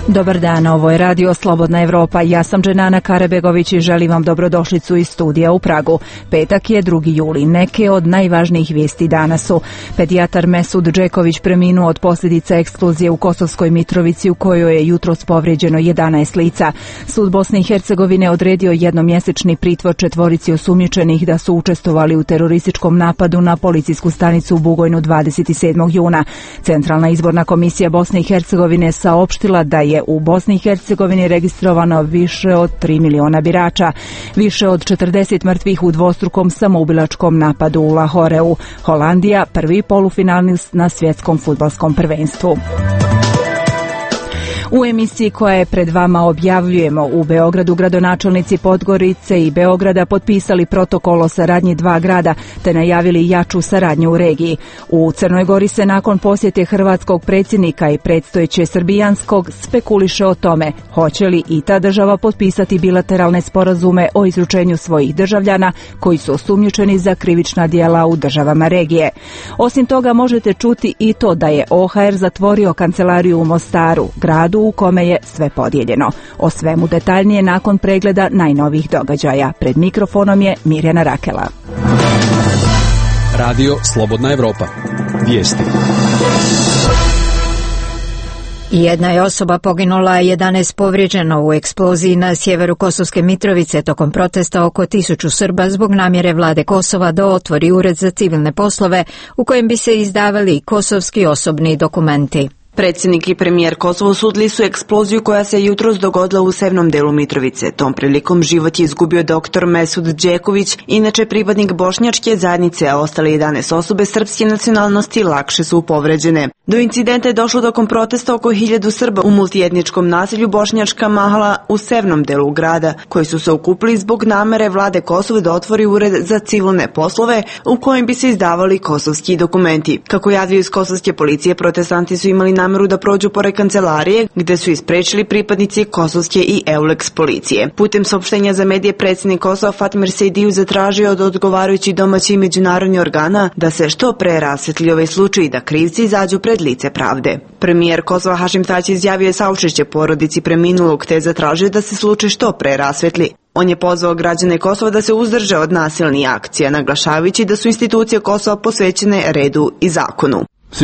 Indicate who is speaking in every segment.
Speaker 1: Dobar dan, ovo je Radio Slobodna Evropa. Ja sam Dženana Karabegović i želim vam dobrodošlicu iz studija u Pragu. Petak je 2. juli. Neke od najvažnijih vijesti danas su: pedijatar Mesud Džeković preminuo od posljedica eksplozije u Kosovskoj Mitrovici u kojoj je jutros povrijeđeno 11 lica. Sud Bosne i Hercegovine odredio jednomjesečni pritvor 4 osumnjičenih da su učestvovali u terorističkom napadu na policijsku stanicu u Bugojnu 27. juna. Centralna izborna komisija Bosne i Hercegovine saopštila da je u Bosni i Hercegovini registrovano više od 3 miliona birača. Više od 40 mrtvih u dvostrukom samoubilačkom napadu u Lahoreu. Holandija prvi polufinalist na svjetskom fudbalskom prvenstvu. U emisiji koja je pred vama objavljujemo, u Beogradu gradonačelnici Podgorice i Beograda potpisali protokol o saradnji dva grada te najavili jaču saradnju u regiji. U Crnoj Gori se nakon posjete hrvatskog predsjednika i predstojeće srbijanskog spekuliše o tome hoće li i ta država potpisati bilateralne sporazume o izručenju svojih državljana koji su osumnjičeni za krivična djela u državama regije. Osim toga možete čuti i to da je OHR zatvorio kancelariju u Mostaru, gradu u kome je sve podijeljeno. O svemu detaljnije nakon pregleda najnovijih događaja. Pred mikrofonom je Mirjana Rakela.
Speaker 2: Radio Slobodna Evropa. Vijesti.
Speaker 3: Jedna je osoba poginula, 11 povrijeđeno u eksploziji na sjeveru Kosovske Mitrovice tokom protesta oko 1000 Srba zbog namjere vlade Kosova da otvori ured za civilne poslove u kojem bi se izdavali kosovski osobni dokumenti.
Speaker 4: Predsjednik i premijer Kosova osudili su eksploziju koja se jutros dogodila u severnom delu Mitrovice. Tom prilikom život je izgubio dr. Mesud Džeković, inače pripadnik bošnjačke zajednice, a ostale 11 osobe srpske nacionalnosti lakše su povređene. Do incidenta je došlo tokom protesta oko 1000 Srba u multietničkom naselju Bošnjačka Mahala u severnom delu grada, koji su se okupili zbog namere vlade Kosova da otvori ured za civilne poslove u kojem bi se izdavali kosovski dokumenti. Kako javljaju iz kosovske policije, protestanti su imali nameru da prođu pored kancelarije, gde su isprečili pripadnici kosovske i EULEX policije. Putem saopštenja za medije, predsjednik Kosova Fatmir Sejdiju zatražio od odgovarajućih domaćih i međunarodnih organa da se što pre rasvetli ovaj slučaj i da krivci izađu pred lice pravde. Premijer Kosova Hašim Tači izjavio je saučešće porodici preminulog te je zatražio da se slučaj što pre rasvetli. On je pozvao građane Kosova da se uzdrže od nasilnih akcija, naglašavajući da su institucije Kosova posvećene redu i zakonu.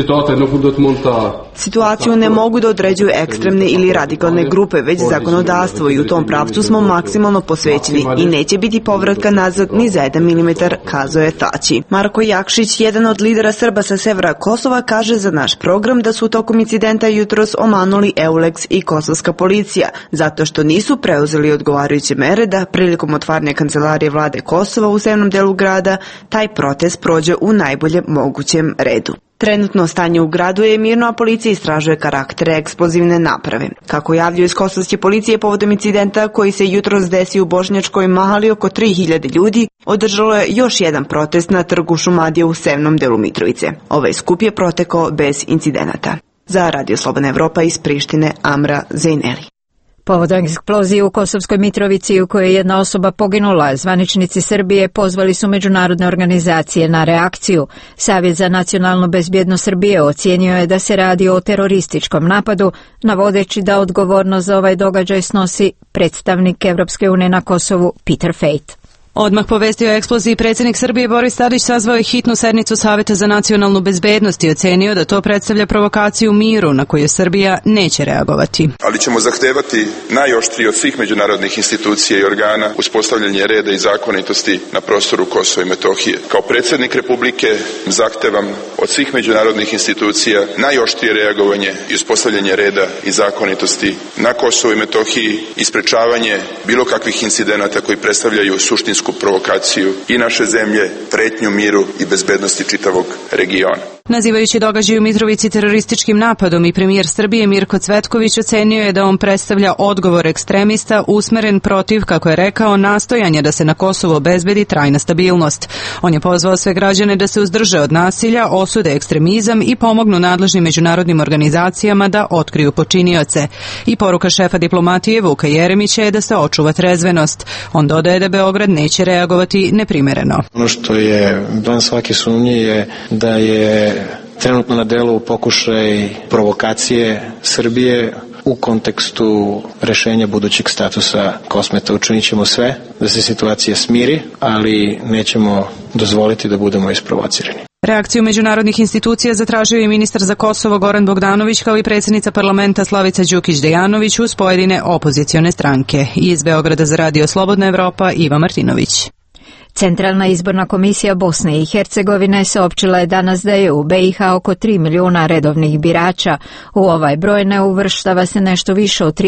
Speaker 4: Situaciju ne mogu da određuju ekstremne ili radikalne grupe, već zakonodavstvo i u tom pravcu smo maksimalno posvećeni i neće biti povratka nazad ni za 1 milimetar, kazao je Tači. Marko Jakšić, jedan od lidera Srba sa severa Kosova, kaže za naš program da su tokom incidenta jutros omanuli EULEX i kosovska policija, zato što nisu preuzeli odgovarajuće mere da prilikom otvaranja kancelarije vlade Kosova u severnom delu grada taj protest prođe u najboljem mogućem redu. Trenutno stanje u gradu je mirno, a policija istražuje karaktere eksplozivne naprave. Kako javljaju iz kosovske policije, povodom incidenta koji se jutros desio u Bošnjačkoj Mahali, oko 3000 ljudi održalo je još jedan protest na trgu Šumadija u severnom delu Mitrovice. Ovaj skup je protekao bez incidenata. Za Radio Slobodna Evropa iz Prištine, Amra Zejneli.
Speaker 3: Povodom eksplozije u Kosovskoj Mitrovici u kojoj je jedna osoba poginula, zvaničnici Srbije pozvali su međunarodne organizacije na reakciju. Savjet za nacionalnu bezbjednost Srbije ocijenio je da se radi o terorističkom napadu, navodeći da odgovornost za ovaj događaj snosi predstavnik Evropske unije na Kosovu Peter Fejt.
Speaker 5: Odmah povestio o eksploziji predsjednik Srbije Boris Tadić sazvao je hitnu sednicu Savjeta za nacionalnu bezbednost i ocenio da to predstavlja provokaciju miru na koju Srbija neće reagovati.
Speaker 6: Ali ćemo zahtevati najoštrije od svih međunarodnih institucija i organa uspostavljanje reda i zakonitosti na prostoru Kosova i Metohije. Kao predsjednik Republike zahtevam od svih međunarodnih institucija najoštrije reagovanje i uspostavljanje reda i zakonitosti na Kosovu i Metohiji i sprečavanje bilo kakvih incidenata koji predstavljaju suštinsku provokaciju i naše zemlje, pretnju miru i bezbednosti čitavog regiona.
Speaker 5: Nazivajući događaj u Mitrovici terorističkim napadom i premijer Srbije Mirko Cvetković ocenio je da on predstavlja odgovor ekstremista usmeren protiv, kako je rekao, nastojanja da se na Kosovu obezbedi trajna stabilnost. On je pozvao sve građane da se uzdrže od nasilja, osude ekstremizam i pomognu nadležnim međunarodnim organizacijama da otkriju počinioce. I poruka šefa diplomatije Vuka Jeremića je da se očuva trezvenost. On dodaje da Beograd neće reagovati neprimereno.
Speaker 7: Ono što je van svake sumnje je da je trenutno na delu pokušaj provokacije Srbije u kontekstu rešenja budućeg statusa Kosmeta učinit ćemo sve da se situacija smiri, ali nećemo dozvoliti da budemo isprovocirani.
Speaker 5: Reakciju međunarodnih institucija zatražio je ministar za Kosovo Goran Bogdanović kao i predsjednica parlamenta Slavica Đukić-Dejanović uz pojedine opozicione stranke. Iz Beograda za Radio Slobodna Evropa Iva Martinović.
Speaker 3: Centralna izborna komisija Bosne i Hercegovine saopćila je danas da je u BiH oko 3 milijuna redovnih birača. U ovaj broj ne uvrštava se nešto više od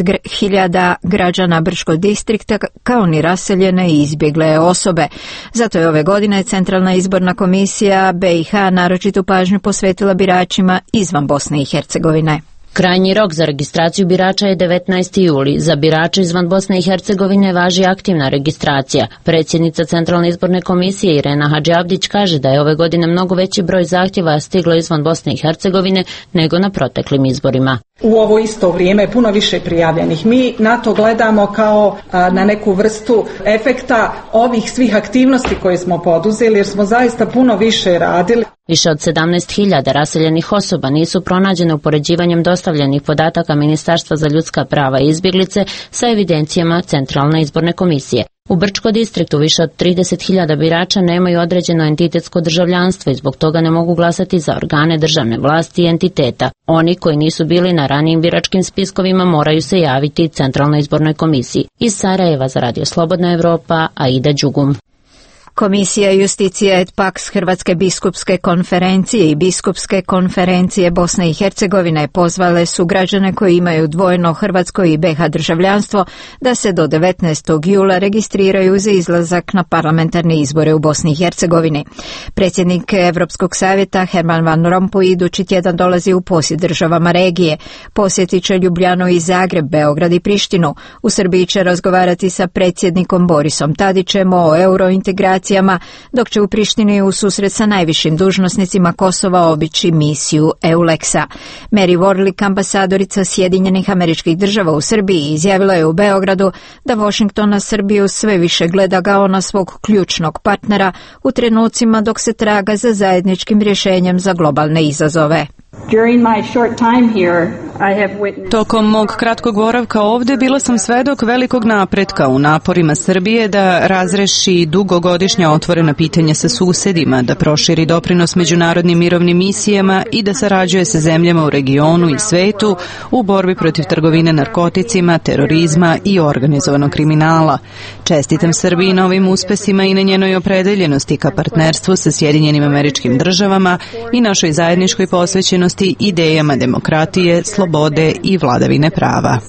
Speaker 3: 30.000 građana Brčkog distrikta kao ni raseljene i izbjegle osobe. Zato je ove godine Centralna izborna komisija BiH naročitu pažnju posvetila biračima izvan Bosne i Hercegovine.
Speaker 8: Krajnji rok za registraciju birača je 19. juli. Za birače izvan Bosne i Hercegovine važi aktivna registracija. Predsjednica Centralne izborne komisije Irena Hadžiavdić kaže da je ove godine mnogo veći broj zahtjeva stiglo izvan Bosne i Hercegovine nego na proteklim izborima.
Speaker 9: U ovo isto vrijeme je puno više prijavljenih. Mi na to gledamo kao na neku vrstu efekta ovih svih aktivnosti koje smo poduzeli jer smo zaista puno više radili.
Speaker 8: Više od 17.000 raseljenih osoba nisu pronađene upoređivanjem dostavljenih podataka Ministarstva za ljudska prava i izbjeglice sa evidencijama Centralne izborne komisije. U Brčkom distriktu više od 30.000 birača nemaju određeno entitetsko državljanstvo i zbog toga ne mogu glasati za organe državne vlasti i entiteta. Oni koji nisu bili na ranijim biračkim spiskovima moraju se javiti Centralnoj izbornoj komisiji. Iz Sarajeva za Radio Slobodna Evropa, Aida Đugum.
Speaker 3: Komisija Justicija et Pax Hrvatske biskupske konferencije i Biskupske konferencije Bosne i Hercegovine pozvale su građane koji imaju dvojno hrvatsko i BiH državljanstvo da se do 19. jula registriraju za izlazak na parlamentarne izbore u Bosni i Hercegovini. Predsjednik Europskog savjeta Herman Van Rompuy idući tjedan dolazi u posjet državama regije. Posjetit će Ljubljanu i Zagreb, Beograd i Prištinu. U Srbiji će razgovarati sa predsjednikom Borisom Tadićem o eurointegraciji, dok će u Prištini u susret sa najvišim dužnosnicima Kosova obići misiju EULEX-a. Mary Warlick, ambasadorica Sjedinjenih Američkih Država u Srbiji, izjavila je u Beogradu da Washington na Srbiju sve više gleda kao na svog ključnog partnera u trenucima dok se traga za zajedničkim rješenjem za globalne izazove.
Speaker 5: Tokom mog kratkog boravka ovdje bila sam svedok velikog napretka u naporima Srbije da razreši dugogodišnja otvorena pitanja sa susedima, da proširi doprinos međunarodnim mirovnim misijama i da sarađuje sa zemljama u regionu i svetu u borbi protiv trgovine narkoticima, terorizma i organizovanog kriminala. Čestitam Srbiji na ovim uspesima i na njenoj opredeljenosti ka partnerstvu sa Sjedinjenim Američkim Državama i našoj zajedničkoj posvećenosti idejama demokratije, slobode i vladavine prava.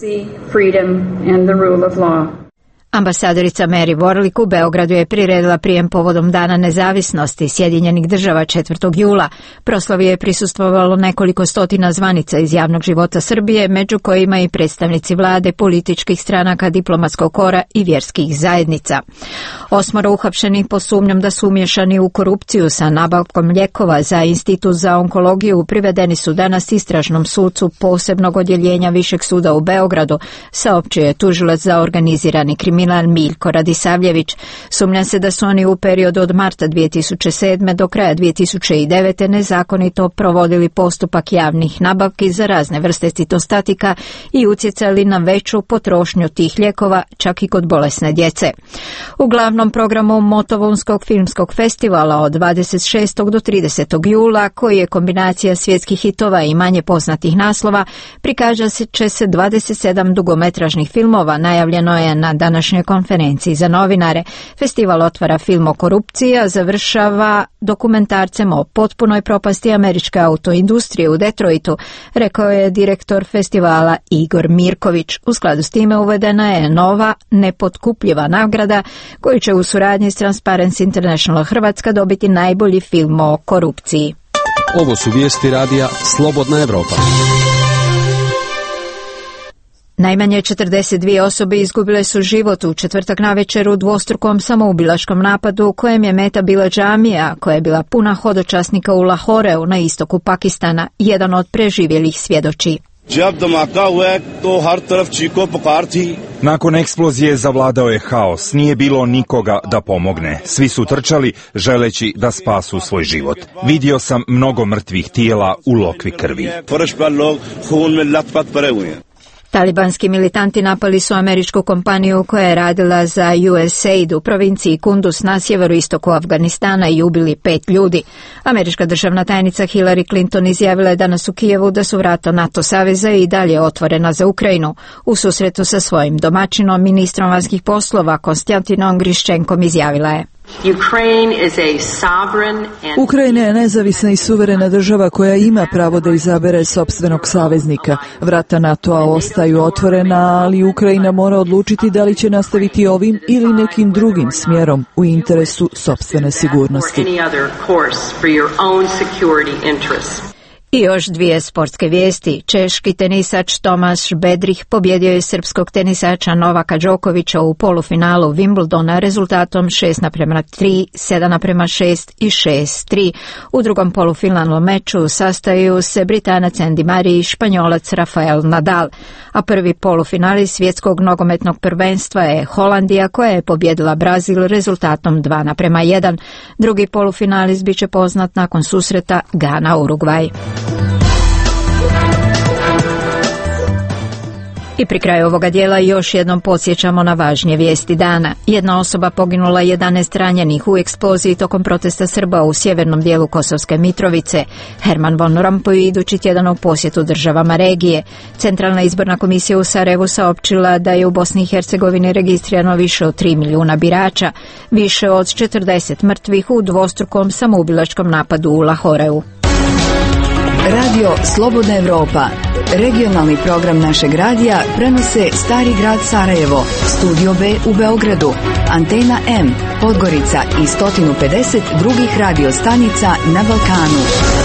Speaker 3: Ambasadorica Mary Warlick u Beogradu je priredila prijem povodom Dana nezavisnosti Sjedinjenih Država 4. jula. Proslavi je prisustvovalo nekoliko stotina zvanica iz javnog života Srbije, među kojima i predstavnici vlade, političkih stranaka, diplomatskog kora i vjerskih zajednica. 8 uhapšenih po sumnjom da su umješani u korupciju sa nabavkom lijekova za Institut za onkologiju privedeni su danas istražnom sucu posebnog odjeljenja Višeg suda u Beogradu, saopćio je tužilac za organizirani kriminal Miljko Radisavljević. Sumnja se da su oni u periodu od marta 2007. do kraja 2009. nezakonito provodili postupak javnih nabavki za razne vrste citostatika i utjecali na veću potrošnju tih lijekova, čak i kod bolesne djece. U glavnom programu Motovunskog filmskog festivala od 26. do 30. jula, koji je kombinacija svjetskih hitova i manje poznatih naslova, prikaže će se 27 dugometražnih filmova, najavljeno je na današnjoj konferenciji za novinare. Festival otvara film o korupciji, a završava dokumentarcem o potpunoj propasti američke autoindustrije u Detroitu, rekao je direktor festivala Igor Mirković. U skladu s time uvedena je nova nepotkupljiva nagrada koju će u suradnji s Transparency International Hrvatska dobiti najbolji film o korupciji.
Speaker 2: Ovo su vijesti radija Slobodna Evropa.
Speaker 3: Najmanje 42 osobe izgubile su život u četvrtak navečer u dvostrukom samoubilačkom napadu u kojem je meta bila džamija koja je bila puna hodočasnika u Lahoreu na istoku Pakistana, jedan od preživjelih svjedoči.
Speaker 10: Nakon eksplozije zavladao je haos, nije bilo nikoga da pomogne. Svi su trčali želeći da spasu svoj život. Vidio sam mnogo mrtvih tijela u lokvi krvi.
Speaker 3: Talibanski militanti napali su američku kompaniju koja je radila za USAID u provinciji Kunduz na sjeveroistoku Afganistana i ubili 5 ljudi. Američka državna tajnica Hillary Clinton izjavila je danas u Kijevu da su vrata NATO saveza i dalje otvorena za Ukrajinu. U susretu sa svojim domaćinom, ministrom vanjskih poslova Konstantinom Griščenkom, izjavila je:
Speaker 11: Ukrajina je nezavisna i suverena država koja ima pravo da izabere sopstvenog saveznika. Vrata NATO-a ostaju otvorena, ali Ukrajina mora odlučiti da li će nastaviti ovim ili nekim drugim smjerom u interesu sopstvene sigurnosti.
Speaker 3: I još dvije sportske vijesti. Češki tenisač Tomaš Bedrih pobjedio je srpskog tenisača Novaka Đokovića u polufinalu Wimbledona rezultatom 6:3, 7:6 i 6:3. U drugom polufinalnom meču sastaju se Britanac Andy Murray i Španjolac Rafael Nadal, a prvi polufinali svjetskog nogometnog prvenstva je Holandija koja je pobjedila Brazil rezultatom 2:1. Drugi polufinalist bit će poznat nakon susreta Gana-Urugvaj. I pri kraju ovoga dijela još jednom podsjećamo na važnije vijesti dana. Jedna osoba poginula, 11 ranjenih u eksploziji tokom protesta Srba u sjevernom dijelu Kosovske Mitrovice. Herman Van Rompuy idući tjedan u posjetu državama regije. Centralna izborna komisija u Sarajevu saopćila da je u Bosni i Hercegovini registrirano više od 3 milijuna birača, više od 40 mrtvih u dvostrukom samoubilačkom napadu u Lahoreu.
Speaker 1: Radio Slobodna Evropa. Regionalni program našeg radija prenose Stari grad Sarajevo, Studio B u Beogradu, Antena M, Podgorica i 150 drugih radio stanica na Balkanu.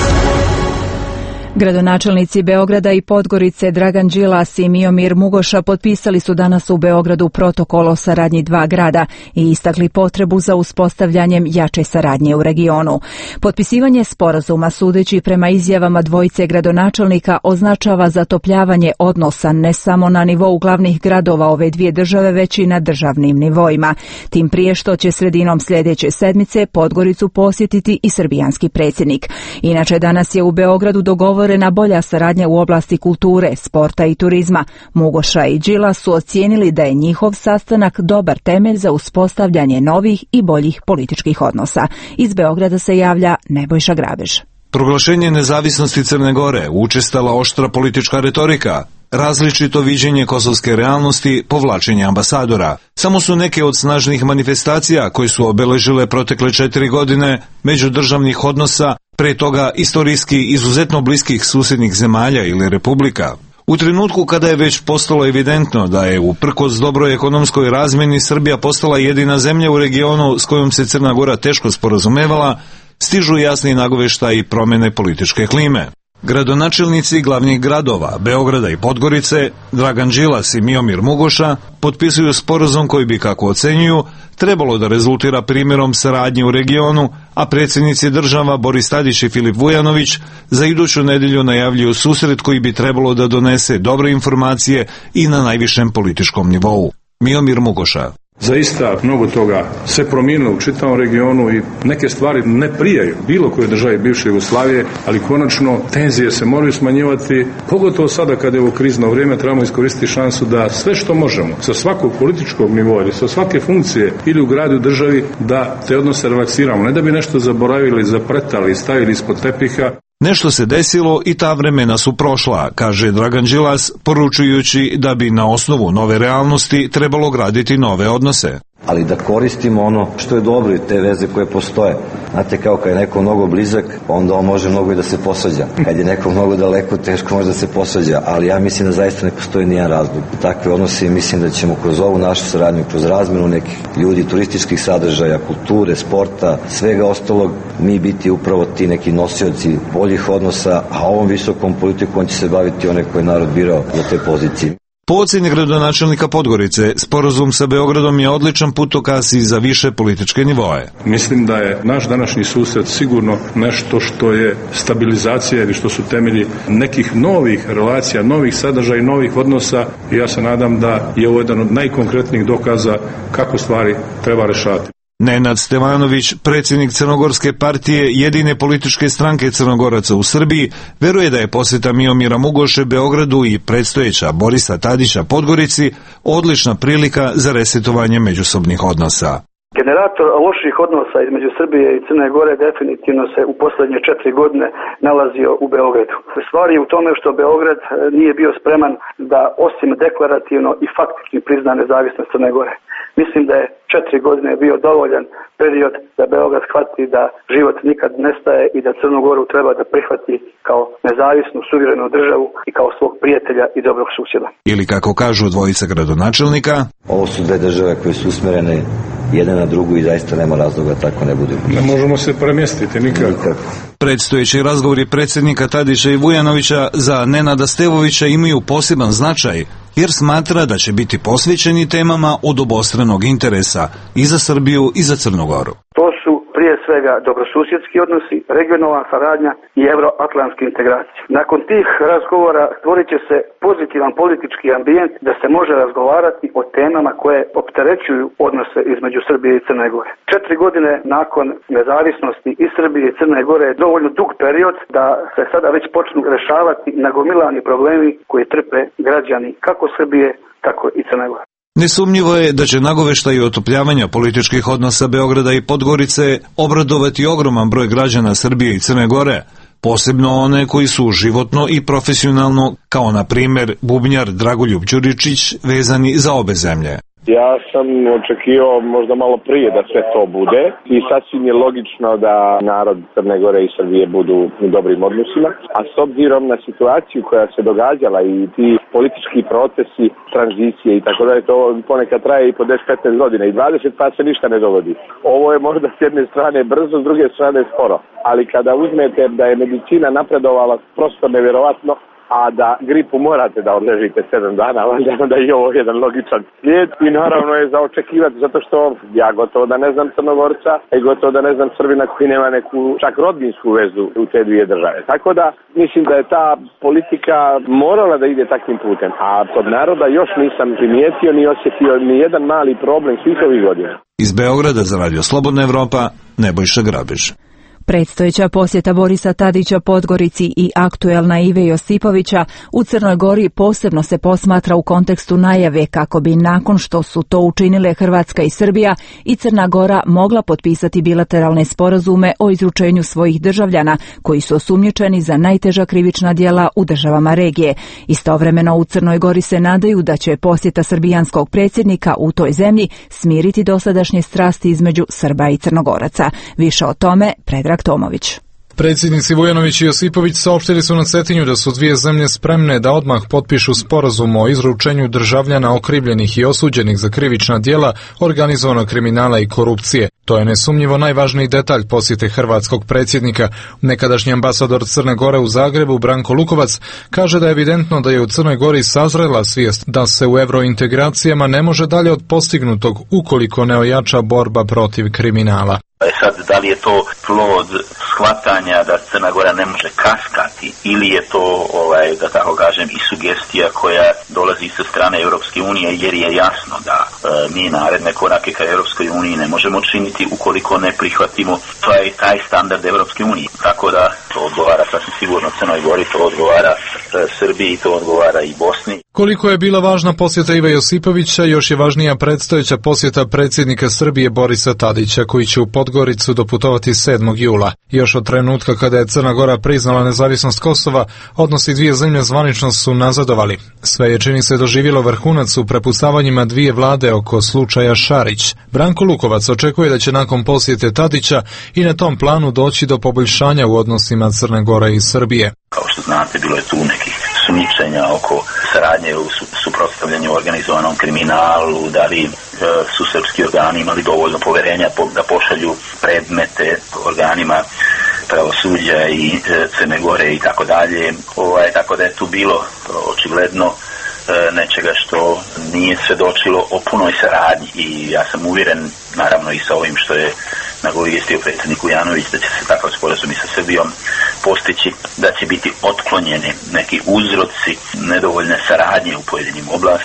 Speaker 1: Gradonačelnici Beograda i Podgorice Dragan Đilas i Miomir Mugoša potpisali su danas u Beogradu protokol o saradnji dva grada i istakli potrebu za uspostavljanjem jače saradnje u regionu. Potpisivanje sporazuma, sudeći prema izjavama dvojice gradonačelnika, označava zatopljavanje odnosa ne samo na nivou glavnih gradova ove dvije države, već i na državnim nivoima. Tim prije što će sredinom sljedeće sedmice Podgoricu posjetiti i srbijanski predsjednik. Inače, danas je u Beogradu dogovorena bolja saradnja u oblasti kulture, sporta i turizma. Mugoša i Đilas su ocijenili da je njihov sastanak dobar temelj za uspostavljanje novih i boljih političkih odnosa. Iz Beograda se javlja Nebojša Grabež.
Speaker 12: Proglašenje nezavisnosti Crne Gore, učestala oštra politička retorika, različito viđenje kosovske realnosti, povlačenje ambasadora. Samo su neke od snažnih manifestacija koje su obeležile protekle 4 godine međudržavnih odnosa, pre toga istorijski izuzetno bliskih susjednih zemalja ili republika. U trenutku kada je već postalo evidentno da je uprkos dobroj ekonomskoj razmjeni Srbija postala jedina zemlja u regionu s kojom se Crna Gora teško sporazumevala, stižu jasni nagoveštaji i promjene političke klime. Gradonačelnici glavnih gradova, Beograda i Podgorice, Dragan Đilas i Miomir Mugoša, potpisuju sporazum koji bi, kako ocenjuju, trebalo da rezultira primjerom saradnje u regionu, a predsjednici država Boris Tadić i Filip Vujanović za iduću nedjelju najavljuju susret koji bi trebalo da donese dobre informacije i na najvišem političkom nivou. Miomir Mugoša.
Speaker 13: Zaista mnogo toga se promijenilo u čitavom regionu i neke stvari ne prijaju bilo koje državi bivše Jugoslavije, ali konačno tenzije se moraju smanjivati, pogotovo sada kada je ovo krizno vrijeme, trebamo iskoristiti šansu da sve što možemo sa svakog političkog nivoa ili sa svake funkcije ili u gradu, državi, da te odnose relaksiramo, ne da bi nešto zaboravili, zapretali, stavili ispod tepiha.
Speaker 12: Nešto se desilo i ta vremena su prošla, kaže Dragan Đilas, poručujući da bi na osnovu nove realnosti trebalo graditi nove odnose.
Speaker 14: Ali da koristimo ono što je dobro i te veze koje postoje. Znate, kao kad je neko mnogo blizak, onda on može mnogo i da se posvađa. Kad je neko mnogo daleko, teško može da se posvađa, ali ja mislim da zaista ne postoji nijedan razlog. Takve odnose mislim da ćemo kroz ovu našu saradnju, kroz razmjenu nekih ljudi, turističkih sadržaja, kulture, sporta, svega ostalog, mi biti upravo ti neki nosioci boljih odnosa, a ovom visokom politikom će se baviti onaj koji je narod birao za te pozicije.
Speaker 12: Po ocjeni gradonačelnika Podgorice, sporazum sa Beogradom je odličan putokaz i za više političke nivoe.
Speaker 13: Mislim da je naš današnji susret sigurno nešto što je stabilizacija ili što su temelji nekih novih relacija, novih sadržaja i novih odnosa i ja se nadam da je ovo jedan od najkonkretnijih dokaza kako stvari treba rešavati.
Speaker 12: Nenad Stevanović, predsjednik Crnogorske partije, jedine političke stranke Crnogoraca u Srbiji, veruje da je posjeta Miomira Mugoše Beogradu i predstojeća Borisa Tadića Podgorici odlična prilika za resetovanje međusobnih odnosa.
Speaker 15: Generator loših odnosa između Srbije i Crne Gore definitivno se u posljednje 4 godine nalazio u Beogradu. Stvar je u tome što Beograd nije bio spreman da osim deklarativno i faktički prizna nezavisnost Crne Gore. Mislim da je 4 godine bio dovoljan period da Beograd shvati da život nikad nestaje i da Crnu Goru treba da prihvati kao nezavisnu, suverenu državu i kao svog prijatelja i dobrog susjeda.
Speaker 12: Ili kako kažu dvojica gradonačelnika,
Speaker 14: ovo su dve države koje su usmerene jedna na drugu i zaista nema razloga tako ne bude.
Speaker 13: Ne možemo se premjestiti nikako.
Speaker 12: Predstojeći razgovori predsjednika Tadića i Vujanovića za Nenada Stevovića imaju poseban značaj, jer smatra da će biti posvećeni temama od obostranog interesa i za Srbiju i za Crnu Goru.
Speaker 15: To su prije svega dobrosusjedski odnosi, regionalna saradnja i euroatlantske integracije. Nakon tih razgovora stvorit će se pozitivan politički ambijent da se može razgovarati o temama koje opterećuju odnose između Srbije i Crne Gore. 4 godine nakon nezavisnosti i Srbije i Crne Gore je dovoljno dug period da se sada već počnu rešavati nagomilani problemi koji trpe građani kako Srbije, tako i Crne Gore.
Speaker 12: Nesumnjivo je da će nagoveštaj otopljavanja političkih odnosa Beograda i Podgorice obradovati ogroman broj građana Srbije i Crne Gore, posebno one koji su životno i profesionalno, kao na primjer bubnjar Dragoljub Đuričić, vezani za obe zemlje.
Speaker 16: Ja sam očekivao možda malo prije da sve to bude i sasvim je logično da narod Crne Gore i Srbije budu u dobrim odnosima, a s obzirom na situaciju koja se događala i ti politički procesi, tranzicije i tako dalje, to ponekad traje i po 10-15 godina i 20 pa se ništa ne dogodi. Ovo je možda s jedne strane brzo, s druge strane sporo, ali kada uzmete da je medicina napredovala prosto nevjerovatno, a da gripu morate da odležite 7 dana, onda je ovo jedan logičan slijed i naravno je za očekivati, zato što ja gotovo da ne znam Crnogorca i gotovo da ne znam Srbina koji nema neku čak rodbinsku vezu u te dvije države. Tako da mislim da je ta politika morala da ide takvim putem, a kod naroda još nisam primijetio ni osjetio ni jedan mali problem svih ovih godina.
Speaker 12: Iz Beograda za Radio Slobodna Evropa, Nebojša Grabež.
Speaker 1: Predstojeća posjeta Borisa Tadića Podgorici i aktuelna Ive Josipovića u Crnoj Gori posebno se posmatra u kontekstu najave kako bi nakon što su to učinile Hrvatska i Srbija i Crna Gora mogla potpisati bilateralne sporazume o izručenju svojih državljana koji su osumnjičeni za najteža krivična djela u državama regije. Istovremeno u Crnoj Gori se nadaju da će posjeta srbijanskog predsjednika u toj zemlji smiriti dosadašnje strasti između Srba i Crnogoraca. Više o tome Predrag Tomović.
Speaker 17: Predsjednici Vujanović i Josipović saopštili su na Cetinju da su dvije zemlje spremne da odmah potpišu sporazum o izručenju državljana okrivljenih i osuđenih za krivična djela organizovanog kriminala i korupcije. To je nesumnjivo najvažniji detalj posjete hrvatskog predsjednika. Nekadašnji ambasador Crne Gore u Zagrebu Branko Lukovac kaže da je evidentno da je u Crnoj Gori sazrela svijest da se u eurointegracijama ne može dalje od postignutog ukoliko ne ojača borba protiv kriminala.
Speaker 18: Sad, da li je to plod shvatanja da Crna Gora ne može kaskati ili je to, da tako kažem, i sugestija koja dolazi sa strane Europske unije, jer je jasno da mi naredne korake ka Europskoj uniji ne možemo činiti ukoliko ne prihvatimo taj standard Europske unije. Tako da to odgovara sasvim sigurno Crnoj Gori, to odgovara Srbiji, to odgovara i Bosni.
Speaker 17: Koliko je bila važna posjeta Ive Josipovića, još je važnija predstojeća posjeta predsjednika Srbije Borisa Tadića, koji će u Podgoricu doputovati 7. jula. Još od trenutka kada je Crna Gora priznala nezavisnost Kosova, odnosi dvije zemlje zvanično su nazadovali. Sve je, čini se, doživjelo vrhunac u prepucavanjima dvije vlade oko slučaja Šarić. Branko Lukovac očekuje da će nakon posjete Tadića i na tom planu doći do poboljšanja u odnosima Crne Gore i Srbije.
Speaker 18: Kao što znate, bilo je tu nekih sumnjičenja oko saradnje u suprotstavljanju organizovanom kriminalu, da li su srpski organi imali dovoljno poverenja da pošalju predmete organima pravosuđa i Crne Gore i tako dalje. Tako da je tu bilo očigledno nečega što nije svedočilo o punoj saradnji i ja sam uvjeren, naravno i sa ovim što je nagovijestio predsjednik Vujanović, da će se takav sporazum i sa Srbijom postići, da će biti otklonjeni neki uzroci nedovoljne saradnje u pojedinim oblastima.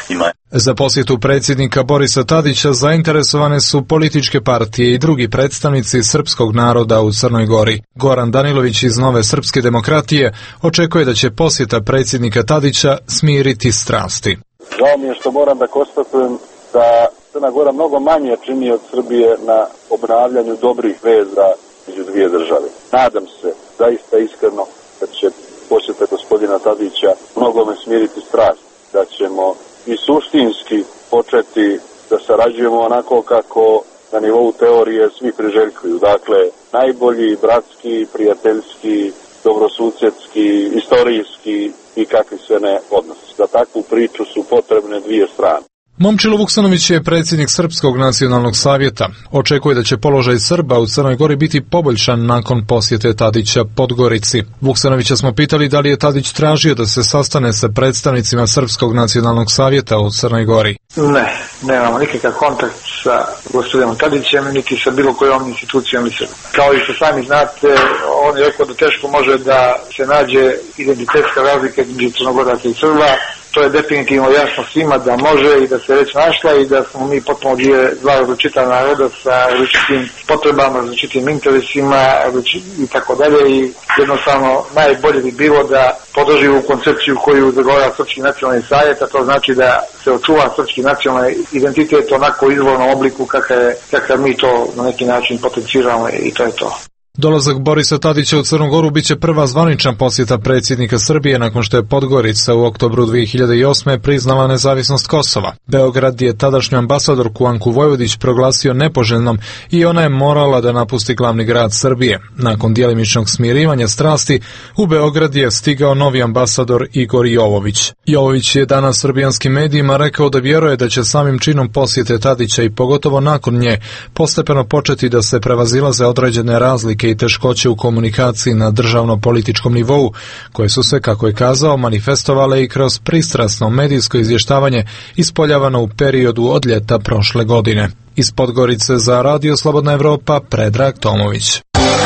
Speaker 17: Za posjetu predsjednika Borisa Tadića zainteresovane su političke partije i drugi predstavnici srpskog naroda u Crnoj Gori. Goran Danilović iz Nove srpske demokratije očekuje da će posjeta predsjednika Tadića smiriti strasti.
Speaker 19: Žao mi je što moram da konstatujem da Crna Gora mnogo manje čini od Srbije na obnavljanju dobrih veza među dvije države. Nadam se, zaista iskreno, da će posjeta gospodina Tadića mnogome smiriti strast, da ćemo i suštinski početi da sarađujemo onako kako na nivou teorije svi priželjkuju. Dakle, najbolji, bratski, prijateljski, dobrosusjedski, istorijski i kakvi sve ne odnosi. Za takvu priču su potrebne dvije strane.
Speaker 17: Momčilo Vuksanović je predsjednik Srpskog nacionalnog savjeta. Očekuje da će položaj Srba u Crnoj Gori biti poboljšan nakon posjete Tadića Podgorici. Vuksanovića smo pitali da li je Tadić tražio da se sastane sa predstavnicima Srpskog nacionalnog savjeta u Crnoj Gori.
Speaker 20: Ne, nemamo nikakav kontakt sa gospodinom Tadićem, niti sa bilo kojom institucijom i Srba. Kao i što sami znate, on je rekao da teško može da se nađe identitetska razlika između Crnogoraca i Srba. To je definitivno jasno svima da može i da se već našla i da smo mi potpuno dva različita naroda sa različitim potrebama, različitim interesima i tako dalje i jednostavno najbolje bi bilo da podrži u koncepciju koju zagovara Srpski nacionalni savjet, a to znači da se očuva srpski nacionalni identitet onako u izvornom obliku kakav mi to na neki način potenciramo i to je to.
Speaker 17: Dolazak Borisa Tadića u Crnu Goru biće prva zvanična posjeta predsjednika Srbije nakon što je Podgorica u oktobru 2008. priznala nezavisnost Kosova. Beograd je tadašnju ambasadorku Anku Vojvodić proglasio nepoželjnom i ona je morala da napusti glavni grad Srbije. Nakon djelimičnog smirivanja strasti, u Beograd je stigao novi ambasador Igor Jovović. Jovović je danas srbijanskim medijima rekao da vjeruje da će samim činom posjete Tadića i pogotovo nakon nje postepeno početi da se prevazilaze određene razlike i teškoće u komunikaciji na državno-političkom nivou, koje su se, kako je kazao, manifestovale i kroz pristrasno medijsko izvještavanje ispoljavano u periodu od ljeta prošle godine. Iz Podgorice za Radio Slobodna Evropa, Predrag Tomović.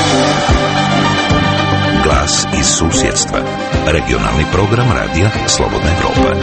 Speaker 21: Glas iz susjedstva. Regionalni program Radija Slobodna Evropa.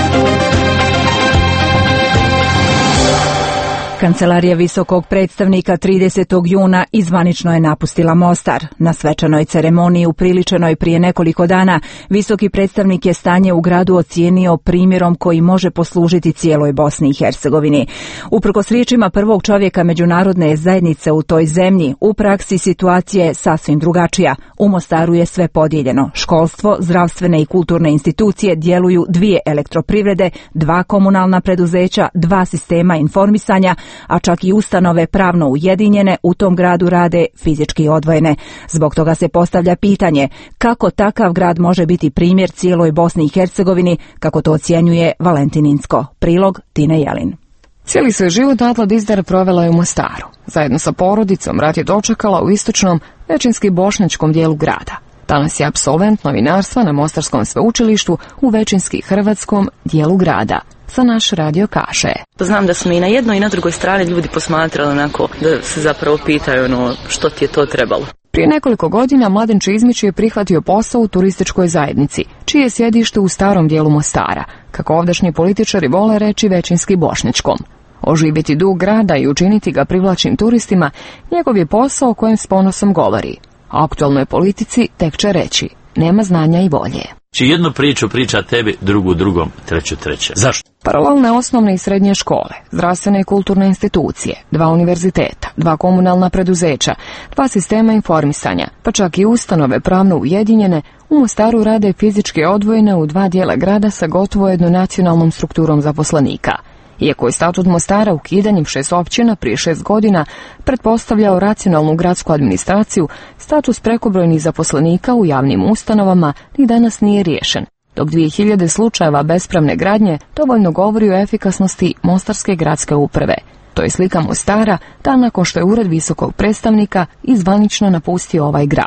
Speaker 1: Kancelarija visokog predstavnika 30. juna izvanično je napustila Mostar. Na svečanoj ceremoniji upriličenoj prije nekoliko dana, visoki predstavnik je stanje u gradu ocijenio primjerom koji može poslužiti cijeloj Bosni i Hercegovini. Uprkos riječima prvog čovjeka međunarodne zajednice u toj zemlji, u praksi situacija je sasvim drugačija. U Mostaru je sve podijeljeno. Školstvo, zdravstvene i kulturne institucije djeluju 2 elektroprivrede, 2 komunalna preduzeća, 2 sistema informisanja, a čak i ustanove pravno ujedinjene u tom gradu rade fizički odvojene. Zbog toga se postavlja pitanje kako takav grad može biti primjer cijeloj Bosni i Hercegovini, kako to ocjenjuje Valentin Incko. Prilog Tine Jelin.
Speaker 22: Cijeli svoj život Atla Dizdar provela je u Mostaru. Zajedno sa porodicom rat je dočekala u istočnom, većinski bošnjačkom dijelu grada. Danas je apsolvent novinarstva na Mostarskom sveučilištu u većinski hrvatskom dijelu grada. Za naš radio kaže.
Speaker 23: Znam da su mi i na jednoj i na drugoj strani ljudi posmatrali onako da se zapravo pitaju što ti je to trebalo.
Speaker 22: Prije nekoliko godina Mladen Čizmić je prihvatio posao u turističkoj zajednici, čije je sjedište u starom dijelu Mostara, kako ovdašnji političari vole reći većinski bošnjačkom. Oživjeti dug grada i učiniti ga privlačnim turistima, njegov je posao o kojem s ponosom govori. A aktualnoj politici tek će reći, nema znanja i volje.
Speaker 24: Jednu priču priča tebi, drugu drugom, treću treće. Zašto?
Speaker 22: Paralelne osnovne i srednje škole, zdravstvene i kulturne institucije, 2 univerziteta, 2 komunalna preduzeća, 2 sistema informisanja, pa čak i ustanove pravno ujedinjene, u Mostaru rade fizički odvojene u 2 dijela grada sa gotovo jednonacionalnom strukturom zaposlenika. Iako je statut Mostara ukidanjem 6 općina prije 6 godina pretpostavljao racionalnu gradsku administraciju, status prekobrojnih zaposlenika u javnim ustanovama ni danas nije riješen, dok 2000 slučajeva bespravne gradnje dovoljno govori o efikasnosti Mostarske gradske uprave. To je slika Mostara dan nakon što je ured visokog predstavnika izvanično napustio ovaj grad.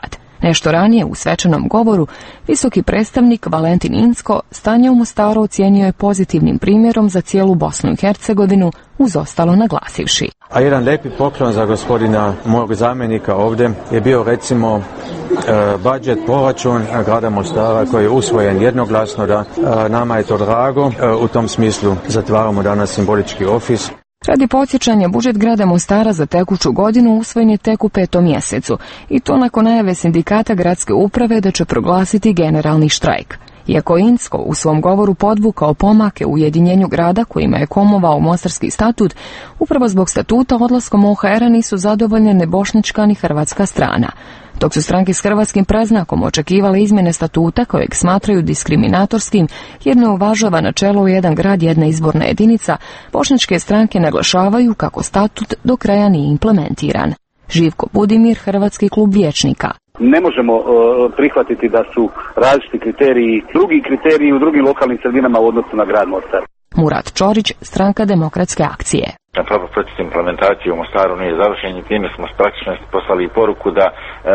Speaker 22: Nešto ranije u svečanom govoru visoki predstavnik Valentin Inzko stanje u Mostaru ocijenio je pozitivnim primjerom za cijelu Bosnu i Hercegovinu, uz ostalo naglasivši.
Speaker 4: A jedan lepi poklon za gospodina mojeg zamjenika ovdje je bio recimo budžet, proračun grada Mostara koji je usvojen jednoglasno, da nama je to drago. U tom smislu zatvaramo danas simbolički ofis.
Speaker 22: Radi podsjećanja, budžet grada Mostara za tekuću godinu usvojen je tek u 5. mjesecu i to nakon najave sindikata gradske uprave da će proglasiti generalni štrajk. Iako Inzko u svom govoru podvukao pomake u ujedinjenju grada kojima je komovao Mostarski statut, upravo zbog statuta odlaskom OHR-a nisu zadovoljne ne bošnjačka ni hrvatska strana. Dok su stranke s hrvatskim predznakom očekivale izmjene statuta kojeg smatraju diskriminatorskim jer ne uvažava načelo jedan grad, jedna izborna jedinica, bošnjačke stranke naglašavaju kako statut do kraja nije implementiran. Živko Budimir, Hrvatski klub vijećnika.
Speaker 6: Ne možemo prihvatiti da su različiti kriteriji, drugi kriteriji u drugim lokalnim sredinama u odnosu na grad Mostar.
Speaker 22: Murat Čorić, Stranka demokratske akcije.
Speaker 7: Proces implementacije u Mostaru nije završen i time smo praktično poslali poruku da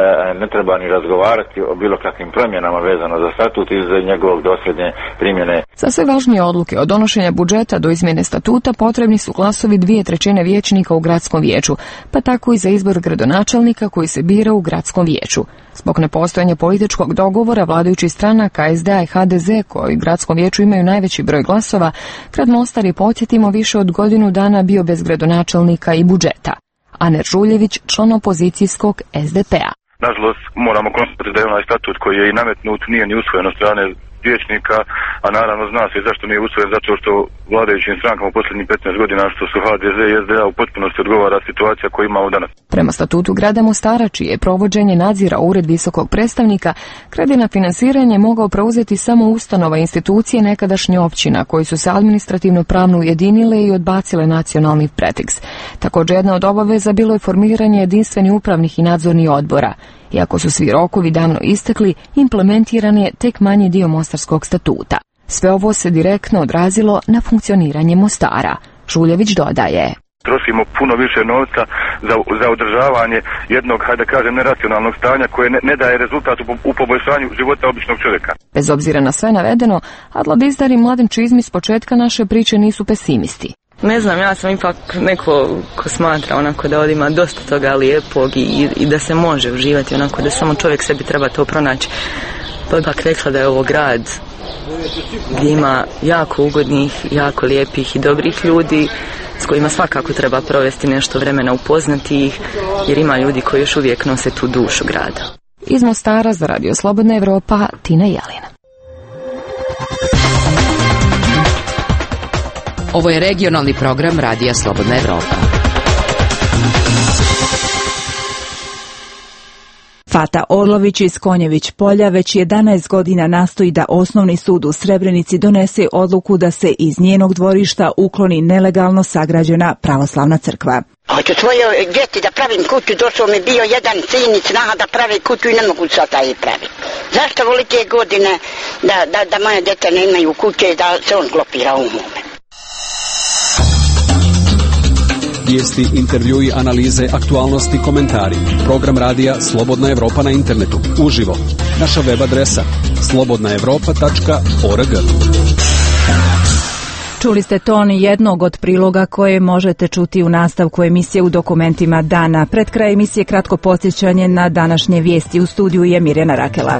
Speaker 7: ne treba ni razgovarati o bilo kakvim promjenama vezano za statut iz njegovog dosljedne primjene.
Speaker 22: Za sve važnije odluke od donošenja budžeta do izmjene statuta potrebni su glasovi 2/3 vijećnika u gradskom vijeću, pa tako i za izbor gradonačelnika koji se bira u gradskom vijeću. Zbog nepostojanja političkog dogovora vladajućih stranaka SDA i HDZ koji u gradskom vijeću imaju najveći broj glasova, grad Mostar je, podsjetimo, više od godinu dana bio bez gradonačelnika i budžeta. Aner Žuljević, član opozicijskog SDP-a.
Speaker 9: Nažalost, moramo konstatirati da je onaj statut koji je i nametnut nije ni usvojen od strane vijećnika, a naravno zna se zašto nije usvojen, zato što vladajućim strankama u posljednjih 15 godina, što su HDZ i SDA, u potpunosti odgovara situacija koju imamo danas.
Speaker 22: Prema statutu grada Mostara, čije je provođenje nadzira Ured visokog predstavnika, grad je na finansiranje mogao preuzeti samo ustanova institucije nekadašnje općina, koji su se administrativno pravno ujedinile i odbacile nacionalni prefiks. Također jedna od obaveza bilo je formiranje jedinstvenih upravnih i nadzornih odbora. Iako su svi rokovi davno istekli, implementiran je tek manji dio Mostarskog statuta. Sve ovo se direktno odrazilo na funkcioniranje Mostara. Žuljević dodaje.
Speaker 9: Trošimo puno više novca za održavanje jednog, hajde kažem, neracionalnog stanja koje ne daje rezultat u poboljšanju života običnog čovjeka.
Speaker 22: Bez obzira na sve navedeno, Adla Dizdar i Mladen Čizmi s početka naše priče nisu pesimisti.
Speaker 23: Ne znam, ja sam ipak neko ko smatra onako da ovdje ima dosta toga lijepog i da se može uživati onako, da samo čovjek sebi treba to pronaći. Pa ipak rekla da je ovo grad gdje ima jako ugodnih, jako lijepih i dobrih ljudi s kojima svakako treba provesti nešto vremena, upoznati ih, jer ima ljudi koji još uvijek nose tu dušu grada.
Speaker 22: Iz Mostara za Radio Slobodna Evropa, Tina Jelin.
Speaker 25: Ovo je regionalni program Radija Slobodna Evropa.
Speaker 1: Fata Orlović iz Konjević polja već 11 godina nastoji da Osnovni sud u Srebrenici donese odluku da se iz njenog dvorišta ukloni nelegalno sagrađena pravoslavna crkva.
Speaker 26: Hoću svoje djeti da pravim kuću, došao mi bio jedan sin i snaha da pravi kuću i ne mogu sada i pravi. Zašto volite godine da moje djete ne imaju kuće i da se on klopira u mome?
Speaker 2: Vijesti, intervjui, analize, aktualnosti, komentari. Program radija Slobodna Evropa na internetu. Uživo. Naša web adresa slobodnaevropa.org.
Speaker 1: Čuli ste ton jednog od priloga koje možete čuti u nastavku emisije U dokumentima dana. Pred kraj emisije kratko podsjećanje na današnje vijesti. U studiju je Mirjana Rakela.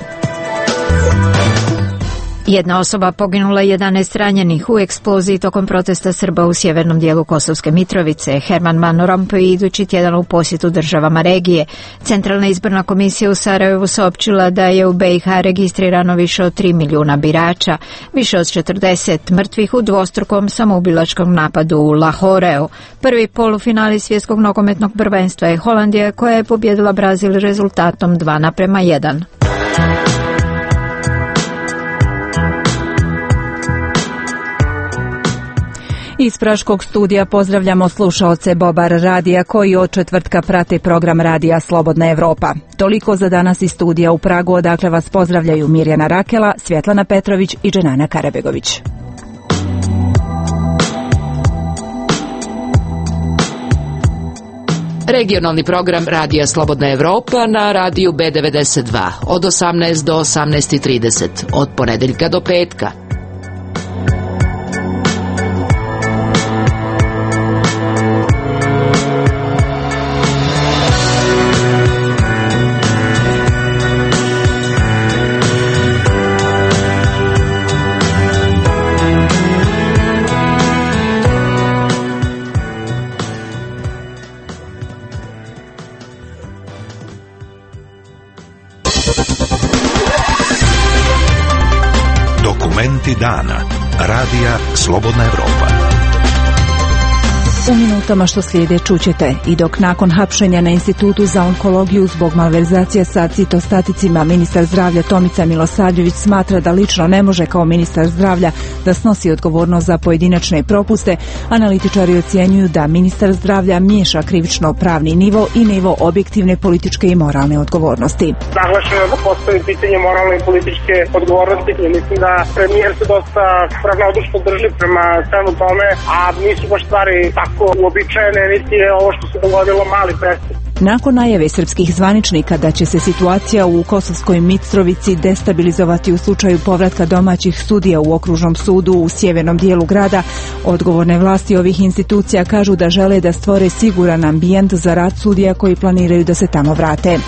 Speaker 3: Jedna osoba poginula, 11 ranjenih u eksploziji tokom protesta Srba u sjevernom dijelu Kosovske Mitrovice. Herman Van Rompuy idući tjedan u posjetu državama regije. Centralna izborna komisija u Sarajevu saopćila da je u BiH registrirano više od 3 milijuna birača, više od 40 mrtvih u dvostrukom samoubilačkom napadu u Lahoreu. Prvi polufinali svjetskog nogometnog prvenstva je Holandija, koja je pobjedila Brazil rezultatom 2:1.
Speaker 1: Iz Praškog studija pozdravljamo slušaoce Bobar radija koji od četvrtka prate program radija Slobodna Evropa. Toliko za danas iz studija u Pragu, odakle vas pozdravljaju Mirjana Rakela, Svjetlana Petrović i Dženana Karabegović.
Speaker 25: Regionalni program Radija Slobodna Evropa na radiju B92 od 18 do 18:30 od ponedeljka do petka.
Speaker 21: Dana. Radija Slobodna Evropa.
Speaker 1: U minutama što slijede čućete i dok nakon hapšenja na Institutu za onkologiju zbog malverzacija sa citostaticima ministar zdravlja Tomica Milosavljević smatra da lično ne može kao ministar zdravlja da snosi odgovornost za pojedinačne propuste, analitičari ocjenjuju da ministar zdravlja miješa krivično pravni nivo i nivo objektivne političke i moralne odgovornosti.
Speaker 5: Naglašeno da postoji pitanje moralne i političke odgovornosti i mislim da premijer se dosta ravnodušno drži prema svemu tome, a nisu baš stvari tako uobičajene, niti je ovo što se dogodilo mali prestup.
Speaker 1: Nakon najave srpskih zvaničnika da će se situacija u Kosovskoj Mitrovici destabilizovati u slučaju povratka domaćih sudija u okružnom sudu u sjevernom dijelu grada, odgovorne vlasti ovih institucija kažu da žele da stvore siguran ambijent za rad sudija koji planiraju da se tamo vrate.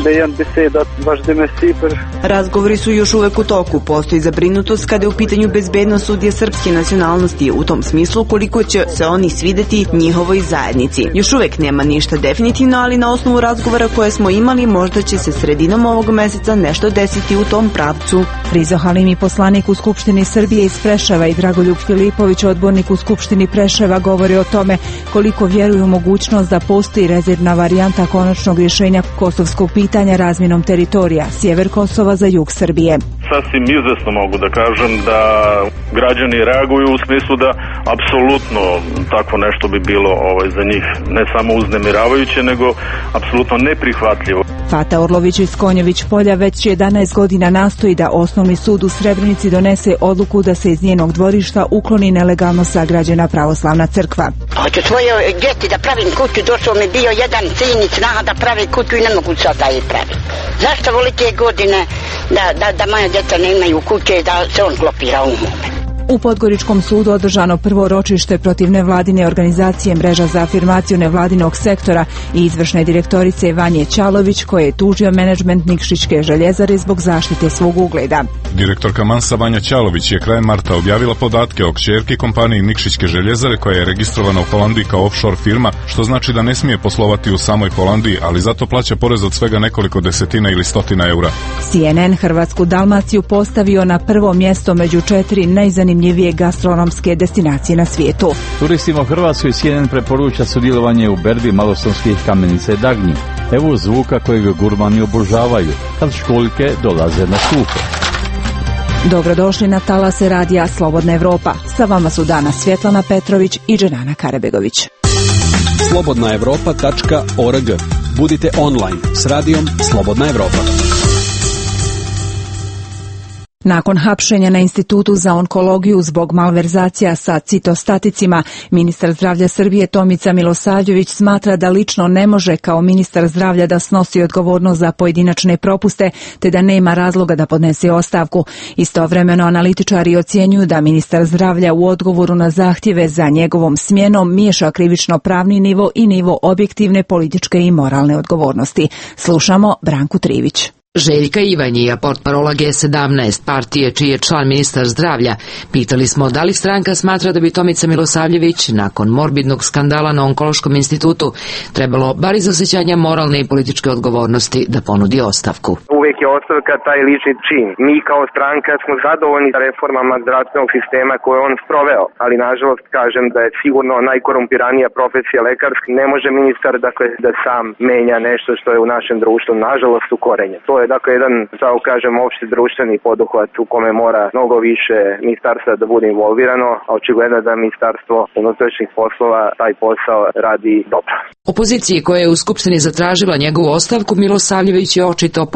Speaker 8: Razgovori su još uvek u toku. Postoji zabrinutost kada je u pitanju bezbednost sudija srpske nacionalnosti, u tom smislu koliko će se oni svideti njihovoj zajednici. Još uvek nema ništa definitivno, ali na osnovu razgovora koje smo imali možda će se sredinom ovog meseca nešto desiti u tom pravcu.
Speaker 1: Rizo Halimi, poslanik u Skupštini Srbije iz Preševa, i Dragoljub Filipović, odbornik u Skupštini Preševa, govori o tome koliko vjeruju u mogućnost da postoji rezervna varijanta konačnog rješenja kosovskog pitanja razmjenom teritorija, sjever Kosova za jug Srbije.
Speaker 9: Sasvim izvesno mogu da kažem da građani reaguju u smislu da apsolutno tako nešto bi bilo za njih ne samo uznemiravajuće, nego apsolutno neprihvatljivo.
Speaker 1: Fata Orlović iz Konjović Polja već 11 godina nastoji da Osnovni sud u Srebrenici donese odluku da se iz njenog dvorišta ukloni nelegalno sagrađena pravoslavna crkva.
Speaker 26: Hoću svoje djeti da pravim kuću, došao mi bio jedan sin iz Snaha da pravi kuću i ne mogu sad da je pravi. Zašto volite godine da moja djeca ne imaju kuće i da se on klopira u mome?
Speaker 1: U Podgoričkom sudu održano prvo ročište protiv nevladine organizacije Mreža za afirmaciju nevladinog sektora i izvršne direktorice Vanje Ćalović, koje je tužio menadžment Nikšićke željezare zbog zaštite svog ugleda.
Speaker 10: Direktorka Mansa Vanja Ćalović je krajem marta objavila podatke o kćerki kompaniji Nikšićke željezare koja je registrovana u Holandiji kao offshore firma, što znači da ne smije poslovati u samoj Holandiji, ali zato plaća porez od svega nekoliko desetina ili stotina eura.
Speaker 1: CNN Hrvatsku Dalmaciju postavio na prvo mjesto među 4 najzanimljivije gastronomske destinacije na svijetu.
Speaker 11: Turistima u Hrvatskoj CNN preporuča sudjelovanje u berbi malostonskih kamenica Dagnji. Evo zvuka kojeg gurmani obožavaju kad školjke dolaze na suho.
Speaker 1: Dobrodošli na talase Radija Slobodna Evropa. Sa vama su danas Svjetlana Petrović i Dženana Karebegović.
Speaker 2: slobodnaevropa.org. Budite online s radijom Slobodna Evropa.
Speaker 1: Nakon hapšenja na Institutu za onkologiju zbog malverzacija sa citostaticima, ministar zdravlja Srbije Tomica Milosavljević smatra da lično ne može kao ministar zdravlja da snosi odgovornost za pojedinačne propuste, te da nema razloga da podnese ostavku. Istovremeno analitičari ocjenjuju da ministar zdravlja u odgovoru na zahtjeve za njegovom smjenom miješa krivično pravni nivo i nivo objektivne političke i moralne odgovornosti. Slušamo Branku Trivić.
Speaker 25: Željka Ivanjija, portparola G17 partije, čiji je član ministar zdravlja, pitali smo da li stranka smatra da bi Tomica Milosavljević nakon morbidnog skandala na Onkološkom institutu trebalo, bar iz osjećanja moralne i političke odgovornosti, da ponudi ostavku.
Speaker 13: Uvijek je ostavka taj lični čin. Mi kao stranka smo zadovoljni reformama zdravstvenog sistema koje on sproveo, ali nažalost kažem da je sigurno najkorumpiranija profesija lekarska. Ne može ministar da sam menja nešto što je u našem društvu nažalost ukorenje. To je jedan, tako kažem, opšti društveni poduhvat u kome mora mnogo više ministarstva da bude involvirano, a očigledno da ministarstvo unutrašnjih poslova taj posao radi dobro.
Speaker 25: Opoziciji koja je u Skupštini zatražila njegovu ostavku, Milosavljević je očitao političku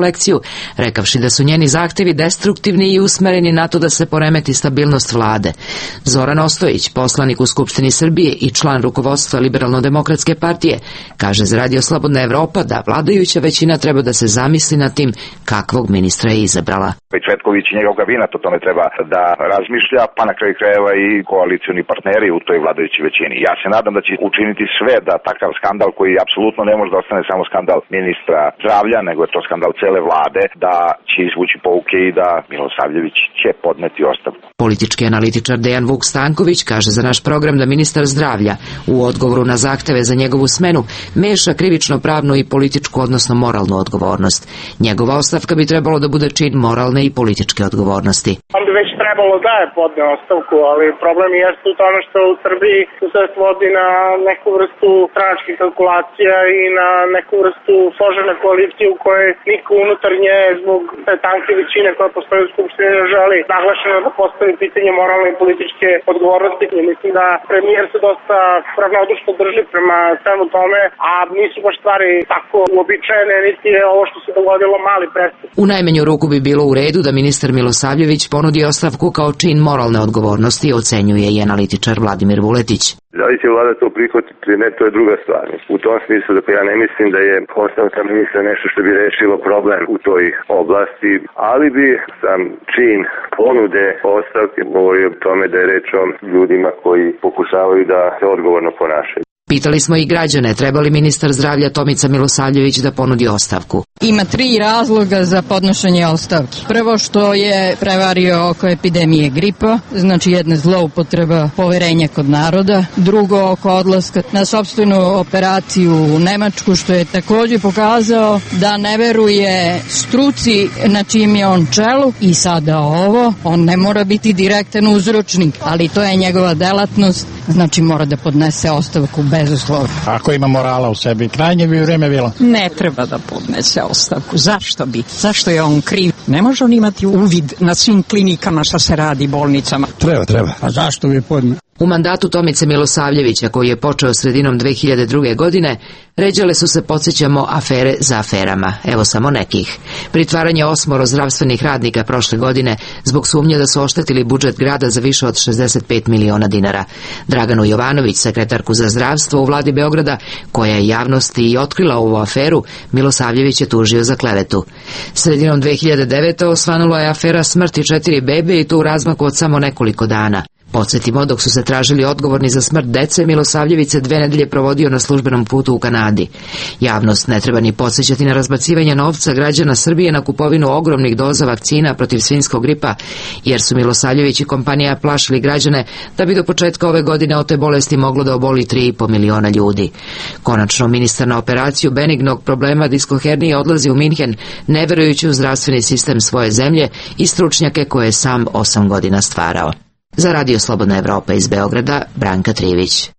Speaker 25: lekciju, rekavši da su njeni zahtevi destruktivni i usmereni na to da se poremeti stabilnost vlade. Zoran Ostojić, poslanik u Skupštini Srbije i član rukovodstva Liberalno-demokratske partije, kaže za Radio Slobodna Evropa da vladajuća većina treba da se zamisli nad tim kakvog ministra je izabrala.
Speaker 12: Cvetković i njegov kabinet o tome treba da razmišlja, pa na kraju krajeva i koalicioni partneri u toj vladajućoj većini. Ja se nadam da će učiniti sve da takav skandal, koji apsolutno ne može da ostane samo skandal ministra zdravlja, nego je to skandal cele vlade, da će izvući pouke i da Milosavljević će podneti ostavku.
Speaker 25: Politički analitičar Dejan Vuk Stanković kaže za naš program da ministar zdravlja u odgovoru na zahteve za njegovu smenu meša krivično-pravnu i političku, odnosno moralnu odgovornost. Njegova ostavka bi trebalo da bude čin moralne i političke odgovornosti.
Speaker 5: On bi već trebalo da je podne ostavku, ali problem jeste u tome što u Srbiji se svodi na neku vrstu stranačkih kalkulacija i na neku vrstu složene koalicije u kojoj niko unutar nje zbog te tanke većine koja postoji u Skupštini ne želi naglašeno da postavi pitanje moralne i političke odgovornosti. I mislim da premijer se dosta ravnodušno drži prema svemu tome, a nisu baš stvari tako uobičajene, niti je ovo što se dogodilo mali prestup.
Speaker 25: U najmanju ruku bi bilo u redu da ministar Milosavljević ponudi ostavku kao čin moralne odgovornosti, ocenjuje i analitičar Vladimir Vuletić.
Speaker 14: Da li će vlada to prihvatiti, ne, to je druga stvar. U tom smislu da ja ne mislim da je ostavka ministra nešto što bi rešilo problem u toj oblasti, ali bi sam čin ponude ostavke govorio o tome da je reč o ljudima koji pokušavaju da se odgovorno ponašaju.
Speaker 25: Pitali smo i građane, treba li ministar zdravlja Tomica Milosavljević da ponudi ostavku.
Speaker 15: Ima 3 razloga za podnošenje ostavki. Prvo, što je prevario oko epidemije gripa, znači jedna zloupotreba poverenja kod naroda. Drugo, oko odlaska na sopstvenu operaciju u Nemačku, što je također pokazao da ne veruje struci na čim je on čelu. I sada ovo, on ne mora biti direktan uzročnik, ali to je njegova delatnost, znači mora da podnese ostavku bezuslovno.
Speaker 16: Ako ima morala u sebi, krajnje bi vreme bilo.
Speaker 18: Ne treba da podnese ostavku. Zašto bi? Zašto je on kriv? Ne može on imati uvid na svim klinikama šta se radi, bolnicama.
Speaker 16: Treba. A zašto bi podne?
Speaker 25: U mandatu Tomice Milosavljevića, koji je počeo sredinom 2002. godine, ređale su se, podsjećamo, afere za aferama. Evo samo nekih. Pritvaranje 8 zdravstvenih radnika prošle godine zbog sumnje da su oštetili budžet grada za više od 65 miliona dinara. Draganu Jovanović, sekretarku za zdravstvo u vladi Beograda, koja je javnosti i otkrila ovu aferu, Milosavljević je tužio za klevetu. Sredinom 2009. osvanula je afera smrti 4 bebe i to u razmaku od samo nekoliko dana. Podsjetimo, dok su se tražili odgovorni za smrt dece, Milosavljević se 2 nedelje provodio na službenom putu u Kanadi. Javnost ne treba ni podsjećati na razbacivanje novca građana Srbije na kupovinu ogromnih doza vakcina protiv svinjskog gripa, jer su Milosavljević i kompanija plašili građane da bi do početka ove godine od te bolesti moglo da oboli 3,5 miliona ljudi. Konačno, ministar na operaciju benignog problema diskohernije odlazi u Minhen, ne verujući u zdravstveni sistem svoje zemlje i stručnjake koje je sam 8 godina stvarao. Za Radio Slobodna Evropa iz Beograda, Branka Trivić.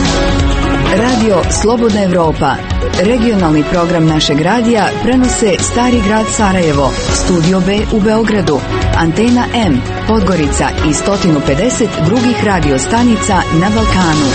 Speaker 1: Radio Slobodna Evropa, regionalni program našeg radija, prenose Stari grad Sarajevo, Studio B u Beogradu, Antena M, Podgorica i 150 drugih radio stanica na Balkanu.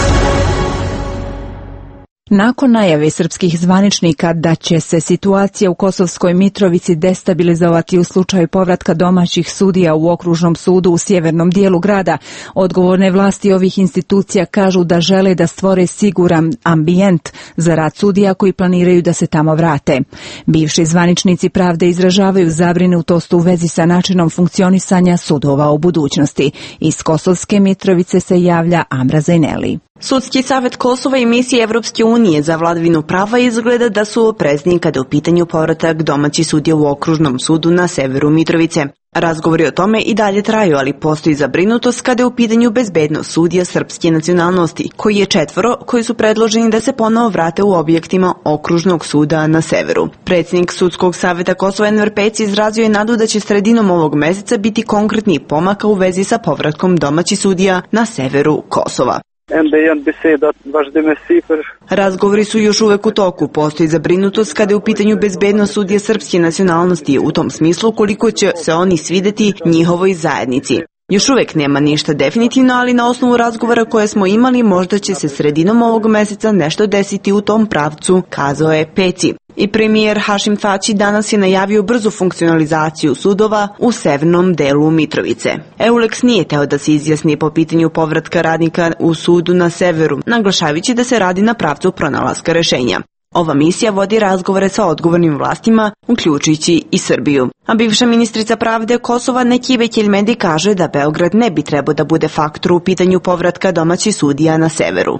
Speaker 1: Nakon najave srpskih zvaničnika da će se situacija u Kosovskoj Mitrovici destabilizovati u slučaju povratka domaćih sudija u okružnom sudu u sjevernom dijelu grada, odgovorne vlasti ovih institucija kažu da žele da stvore siguran ambijent za rad sudija koji planiraju da se tamo vrate. Bivši zvaničnici pravde izražavaju zabrinutost u vezi sa načinom funkcionisanja sudova u budućnosti. Iz Kosovske Mitrovice se javlja Amra Zajneli.
Speaker 8: Sudski savjet Kosova i misije Evropske unije za vladavinu prava izgleda da su oprezni kada je u pitanju povratak domaćih sudija u okružnom sudu na severu Mitrovice. Razgovori o tome i dalje traju, ali postoji zabrinutost kada je u pitanju bezbednost sudija srpske nacionalnosti, koji je 4 koji su predloženi da se ponovo vrate u objektima okružnog suda na severu. Predsjednik Sudskog savjeta Kosova Enver Peci izrazio je nadu da će sredinom ovog meseca biti konkretni pomaka u vezi sa povratkom domaćih sudija na severu Kosova. Razgovori su još uvek u toku. Postoji zabrinutost kada je u pitanju bezbednost sudija srpske nacionalnosti, u tom smislu koliko će se oni svideti njihovoj zajednici. Još uvek nema ništa definitivno, ali na osnovu razgovora koje smo imali možda će se sredinom ovog meseca nešto desiti u tom pravcu, kazao je Peci. I premijer Hašim Tači danas je najavio brzu funkcionalizaciju sudova u severnom delu Mitrovice. EULEX nije teo da se izjasni po pitanju povratka radnika u sudu na severu, naglašavajući da se radi na pravcu pronalaska rešenja. Ova misija vodi razgovore sa odgovornim vlastima, uključujući i Srbiju. A bivša ministrica pravde Kosova Nekive Keljmedi kaže da Beograd ne bi trebao da bude faktor u pitanju povratka domaćih sudija na severu.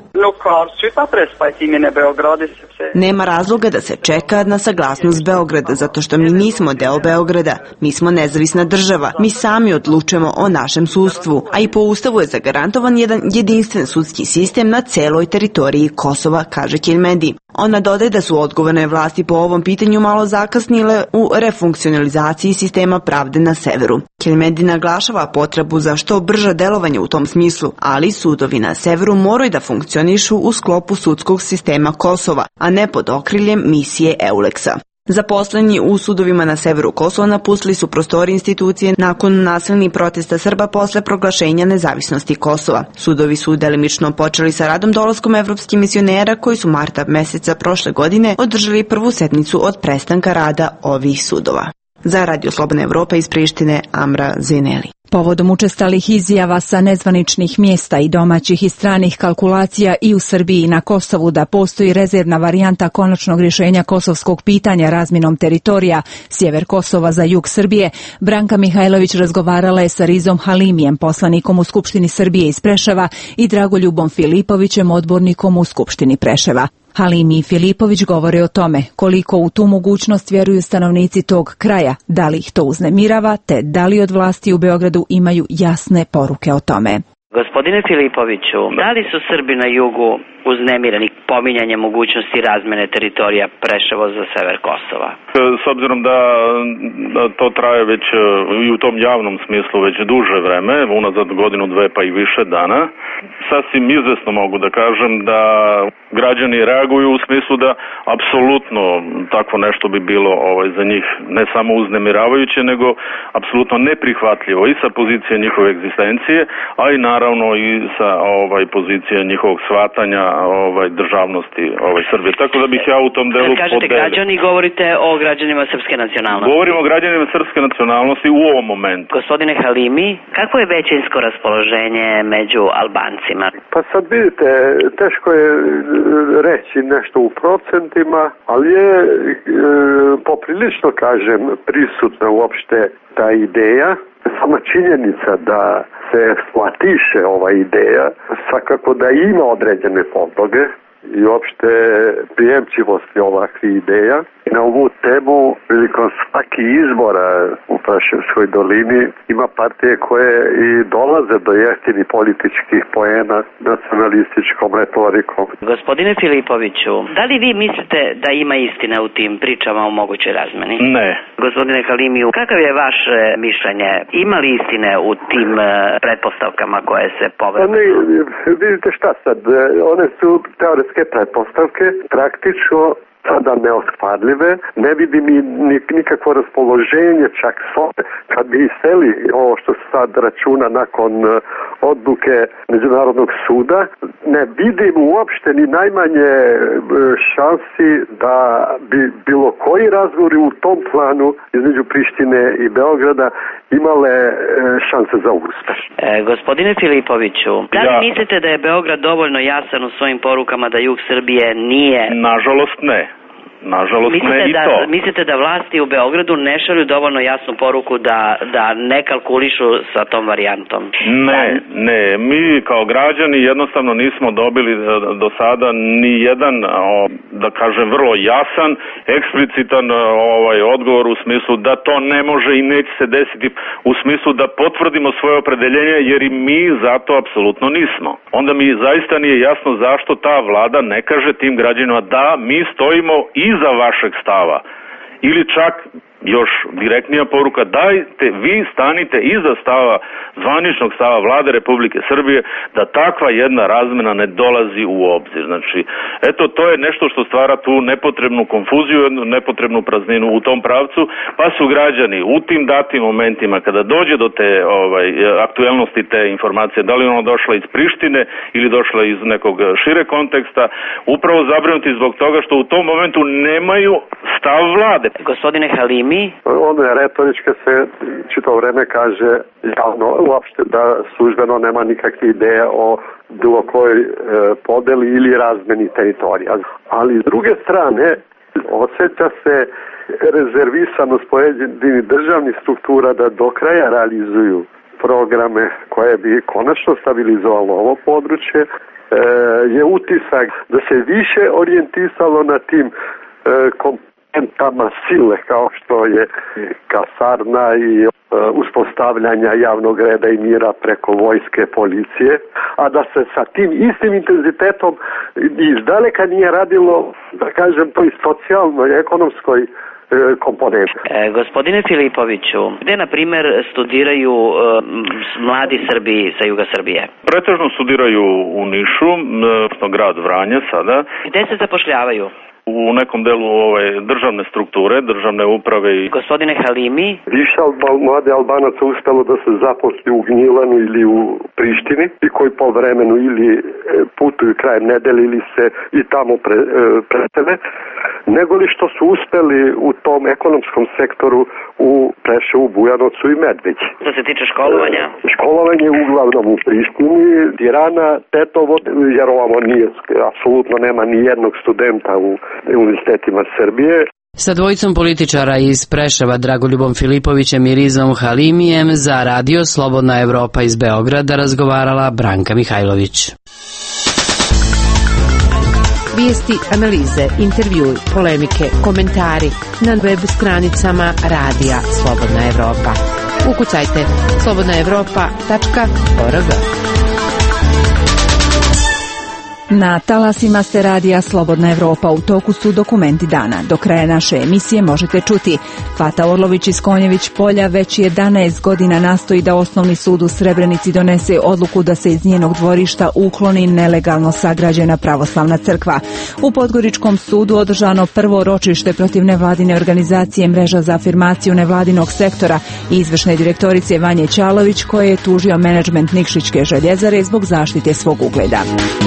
Speaker 8: Nema razloga da se čeka na saglasnost Beograda, zato što mi nismo deo Beograda. Mi smo nezavisna država. Mi sami odlučujemo o našem sudstvu, a i po Ustavu je zagarantovan jedan jedinstven sudski sistem na celoj teritoriji Kosova, kaže Keljmedi. Ona dodaje da su odgovorne vlasti po ovom pitanju malo zakasnile u refunkcionalizaciji sistema pravde na severu. Keljmedi naglašava potrebu za što brže delovanje u tom smislu, ali sudovi na severu moraju da funkcionišu u sklopu sudskog sistema Kosova, a ne pod okriljem misije EULEX-a. Zaposleni u sudovima na severu Kosova napustili su prostori institucije nakon nasilnih protesta Srba posle proglašenja nezavisnosti Kosova. Sudovi su delimično počeli sa radom dolaskom evropskih misionera koji su marta meseca prošle godine održali prvu sednicu od prestanka rada ovih sudova. Za Radio Slobodna Evropa iz Prištine, Amra Zeneli.
Speaker 1: Povodom učestalih izjava sa nezvaničnih mjesta i domaćih i stranih kalkulacija i u Srbiji i na Kosovu da postoji rezervna varijanta konačnog rješenja kosovskog pitanja razmjenom teritorija sjever Kosova za jug Srbije, Branka Mihajlović razgovarala je sa Rizom Halimijem, poslanikom u Skupštini Srbije iz Preševa, i Dragoljubom Filipovićem, odbornikom u Skupštini Preševa. Halimi i Filipović govore o tome koliko u tu mogućnost vjeruju stanovnici tog kraja, da li ih to uznemirava, te da li od vlasti u Beogradu imaju jasne poruke o tome.
Speaker 4: Gospodine Filipoviću, da li su Srbi na jugu uznemireni pominjanje mogućnosti razmene teritorija Preševo za sever Kosova?
Speaker 9: S obzirom da to traje već i u tom javnom smislu već duže vreme, unazad godinu, dve pa i više dana, sasvim izvesno mogu da kažem da građani reaguju u smislu da apsolutno takvo nešto bi bilo za njih ne samo uznemiravajuće, nego apsolutno neprihvatljivo i sa pozicije njihove egzistencije, a i naravno i sa pozicije njihovog shvatanja državnosti Srbije. Tako da bih ja u tom delu
Speaker 4: kažete podelio. Građani, govorite o građanima srpske nacionalnosti.
Speaker 9: Govorimo o građanima srpske nacionalnosti u ovom momentu.
Speaker 4: Gospodine Halimi, kako je većinsko raspoloženje među Albancima?
Speaker 6: Pa sad vidite, teško je reći nešto u procentima, ali je poprilično, kažem, prisutna uopšte ta ideja. Sama činjenica da se eksploatiše ova ideja, svakako da ima određene podloge i uopšte prijemčivosti ovakvih ideja. Na ovu temu, prilikom svakih izbora u Preševskoj dolini, ima partije koje i dolaze do jeftinih političkih poena nacionalističkom retorikom.
Speaker 4: Gospodine Filipoviću, da li vi mislite da ima istine u tim pričama o mogućoj razmeni?
Speaker 9: Ne.
Speaker 4: Gospodine Halimiju, kakav je vaše mišljenje? Ima li istine u tim pretpostavkama koje se povedaju?
Speaker 6: Vidite šta sad, one su teoretske pretpostavke, praktično sada neoskvarljive, ne vidim nikakvo raspoloženje čak kad bi iseli ovo što se sad računa nakon odluke Međunarodnog suda, ne vidim uopšte ni najmanje šansi da bi bilo koji razgovori u tom planu između Prištine i Beograda imale šanse za uspeh.
Speaker 4: Gospodine Filipoviću, da li mislite da je Beograd dovoljno jasan u svojim porukama da jug Srbije nije...
Speaker 9: Nažalost ne. Nažalost ne i to.
Speaker 4: Mislite da vlasti u Beogradu ne šalju dovoljno jasnu poruku da ne kalkulišu sa tom varijantom?
Speaker 9: Ne. Mi kao građani jednostavno nismo dobili do sada ni jedan, da kažem, vrlo jasan, eksplicitan odgovor u smislu da to ne može i neće se desiti, u smislu da potvrdimo svoje opredeljenje, jer i mi zato apsolutno nismo. Onda mi zaista nije jasno zašto ta vlada ne kaže tim građanima da mi stojimo iza vašeg stava. Ili čak
Speaker 7: još direktnija poruka, dajte, vi stanite iza stava, zvaničnog stava Vlade Republike Srbije, da takva jedna razmena ne dolazi u obzir. Znači, eto, to je nešto što stvara tu nepotrebnu konfuziju, nepotrebnu prazninu u tom pravcu, pa su građani u tim datim momentima, kada dođe do te aktuelnosti te informacije, da li ona došla iz Prištine ili došla iz nekog šire konteksta, upravo zabrinuti zbog toga što u tom momentu nemaju stav vlade.
Speaker 4: Gospodine Halimi?
Speaker 6: Ono je retorička, se čito vreme kaže javno, uopšte da službeno nema nikakve ideje o bilo kojoj podeli ili razmeni teritorija. Ali s druge strane, osjeća se rezervisanost pojedinih državnih struktura da do kraja realizuju programe koje bi konačno stabilizovalo ovo područje. Je utisak da se više orijentisalo na tim komponentama sile kao što je kasarna i uspostavljanja javnog reda i mira preko vojske, policije, a da se sa tim istim intenzitetom izdaleka nije radilo, da kažem, toj socijalnoj, ekonomskoj komponenti.
Speaker 4: Gospodine Filipoviću, gde na primer studiraju mladi Srbi sa juga Srbije?
Speaker 7: Pretežno studiraju u Nišu, grad Vranje sada.
Speaker 4: Gde se zapošljavaju?
Speaker 7: U nekom delu državne strukture, državne uprave i...
Speaker 4: Gospodine Halimi?
Speaker 6: Više mlade Albanaca uspelo da se zaposli u Gnjilanu ili u Prištini i koji po vremenu ili putuju krajem nedelje ili se i tamo presele, nego li što su uspeli u tom ekonomskom sektoru u Preševu, Bujanovcu i Medveđi.
Speaker 4: Što se tiče školovanja?
Speaker 6: Školovanje uglavnom u Prištini, Tirana, Tetovo, jer ovamo nije, apsolutno nema ni jednog studenta u univerzitetima Srbije.
Speaker 17: Sa dvojicom političara iz Preševa, Dragoljubom Filipovićem i Rizom Halimijem, za Radio Slobodna Evropa iz Beograda razgovarala Branka Mihajlović.
Speaker 19: Vijesti, analize, intervjui, polemike, komentari na web stranicama Radija Slobodna Evropa. Ukucajte slobodnaevropa.org.
Speaker 1: Na talasima se Radija Slobodna Evropa, u toku su dokumenti dana. Do kraja naše emisije možete čuti: Fata Orlović iz Konjević polja već 11 godina nastoji da Osnovni sud u Srebrenici donese odluku da se iz njenog dvorišta ukloni nelegalno sagrađena pravoslavna crkva. U Podgoričkom sudu održano prvo ročište protiv nevladine organizacije Mreža za afirmaciju nevladinog sektora i izvršne direktorice Vanje Ćalović, koje je tužio menadžment Nikšićke željezare zbog zaštite svog ugleda.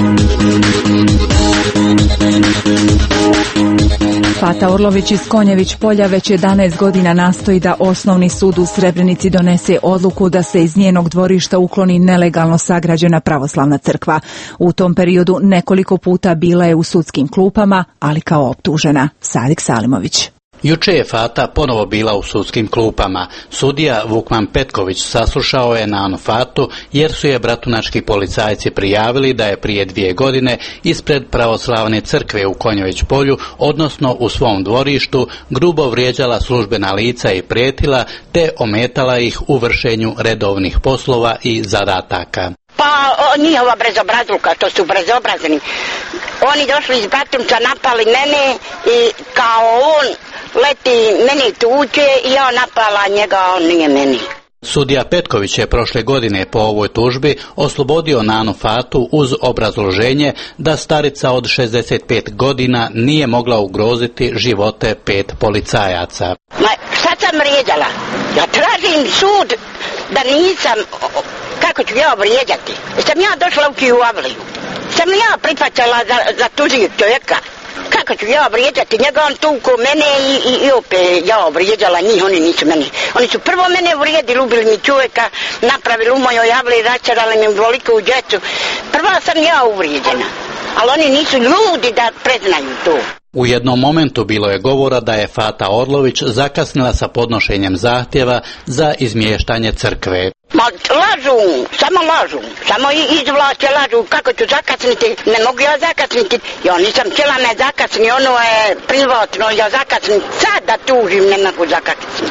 Speaker 1: Fata Orlović iz Konjević polja već 11 godina nastoji da Osnovni sud u Srebrenici donese odluku da se iz njenog dvorišta ukloni nelegalno sagrađena pravoslavna crkva. U tom periodu nekoliko puta bila je u sudskim klupama, ali kao optužena. Sadik Salimović.
Speaker 20: Juče je Fata ponovo bila u sudskim klupama. Sudija Vukman Petković saslušao je Nanu Fatu jer su je bratunački policajci prijavili da je prije 2 godine ispred pravoslavne crkve u Konjević polju, odnosno u svom dvorištu, grubo vrijeđala službena lica i prijetila, te ometala ih u vršenju redovnih poslova i zadataka.
Speaker 26: Pa njihova brezobrazluka, to su brezobrazni. Oni došli iz Batumca, napali mene i kao on leti meni tuče i ja napala njega, on nije meni.
Speaker 20: Sudija Petković je prošle godine po ovoj tužbi oslobodio Nanu Fatu uz obrazloženje da starica od 65 godina nije mogla ugroziti živote 5 policajaca.
Speaker 26: Ma šta sam vrijeđala? Ja tražim sud da nisam, kako ću ja vrijeđati? Sam ja došla u Kijavliju? Sam ja prihvaćala za tužiju čovjeka? Kako ću ja vrijeđati njega, on tuko mene i opet ja vrijeđala njih, oni nisu meni. Oni su prvo mene vrijedili, ubili mi čovjeka, napravili u mojoj javli, račarali mi veliku djecu. Prva sam ja uvrijeđena, ali oni nisu ljudi da preznaju to.
Speaker 20: U jednom momentu bilo je govora da je Fata Orlović zakasnila sa podnošenjem zahtjeva za izmještanje crkve.
Speaker 26: Ma lažu, samo izvlače lažu, kako ću zakasniti, ne mogu ja zakasniti, ja nisam htjela me zakasniti, ono je privatno, ja zakasnim, sad da tužim, ne mogu zakasniti.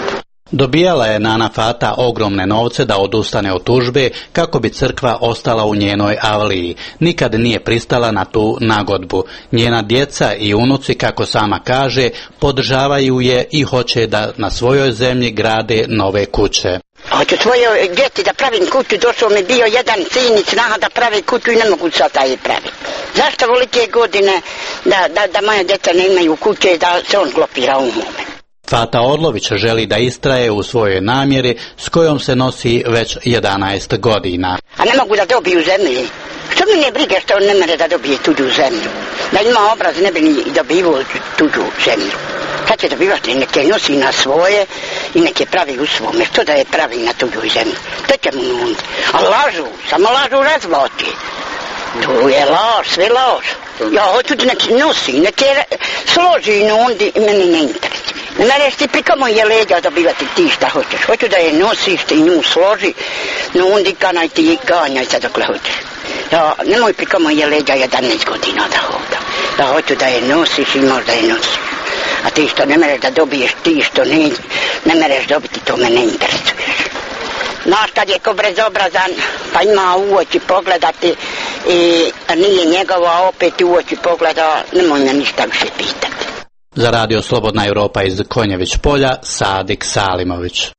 Speaker 20: Dobijala je Nana Fata ogromne novce da odustane od tužbe kako bi crkva ostala u njenoj avliji. Nikad nije pristala na tu nagodbu. Njena djeca i unuci, kako sama kaže, podržavaju je i hoće da na svojoj zemlji grade nove kuće.
Speaker 26: Hoću svojoj djeci da pravim kuću, došao mi bio jedan sin iz snaha da pravi kuću i ne mogu sada je praviti. Zašto volike godine da moje djeca ne imaju kuće i da se on glopira umome?
Speaker 20: Fata Orlović želi da istraje u svojoj namjeri s kojom se nosi već 11 godina.
Speaker 26: A ne mogu da dobiju zemlju. Što mi ne briga što on ne mere da dobije tuđu zemlju? Da ima obraz ne bi ni dobivao tuđu zemlju. Kad će dobivati, nek je nosi na svoje i nek je pravi u svome. Što da je pravi na tuđu zemlju? To će mu nundi. A lažu, samo lažu razvoti. Tu je laž, sve laž. Ja hoću da nek nosi, nek je složi i nundi i meni ne interesuje. Ne mereš ti priko moje leđa dobivati ti šta hoćeš. Hoću da je nosiš ti nju složi, nundi kanaj ti i ganjaj se dokle hoćeš. Ja, nemoj priko moje leđa 11 godina da hodam. Ja hoću da je nosiš i možda je nosiš. A ti što ne mereš da dobiješ, ti što ne mereš dobiti, to me ne interesuješ. Znaš kad je ko bezobrazan, pa ima u oči pogledati i nije njegova, opet u oči pogleda, nemoj me ništa više pitati.
Speaker 20: Za Radio Slobodna Europa iz Konjević polja, Sadik Salimović.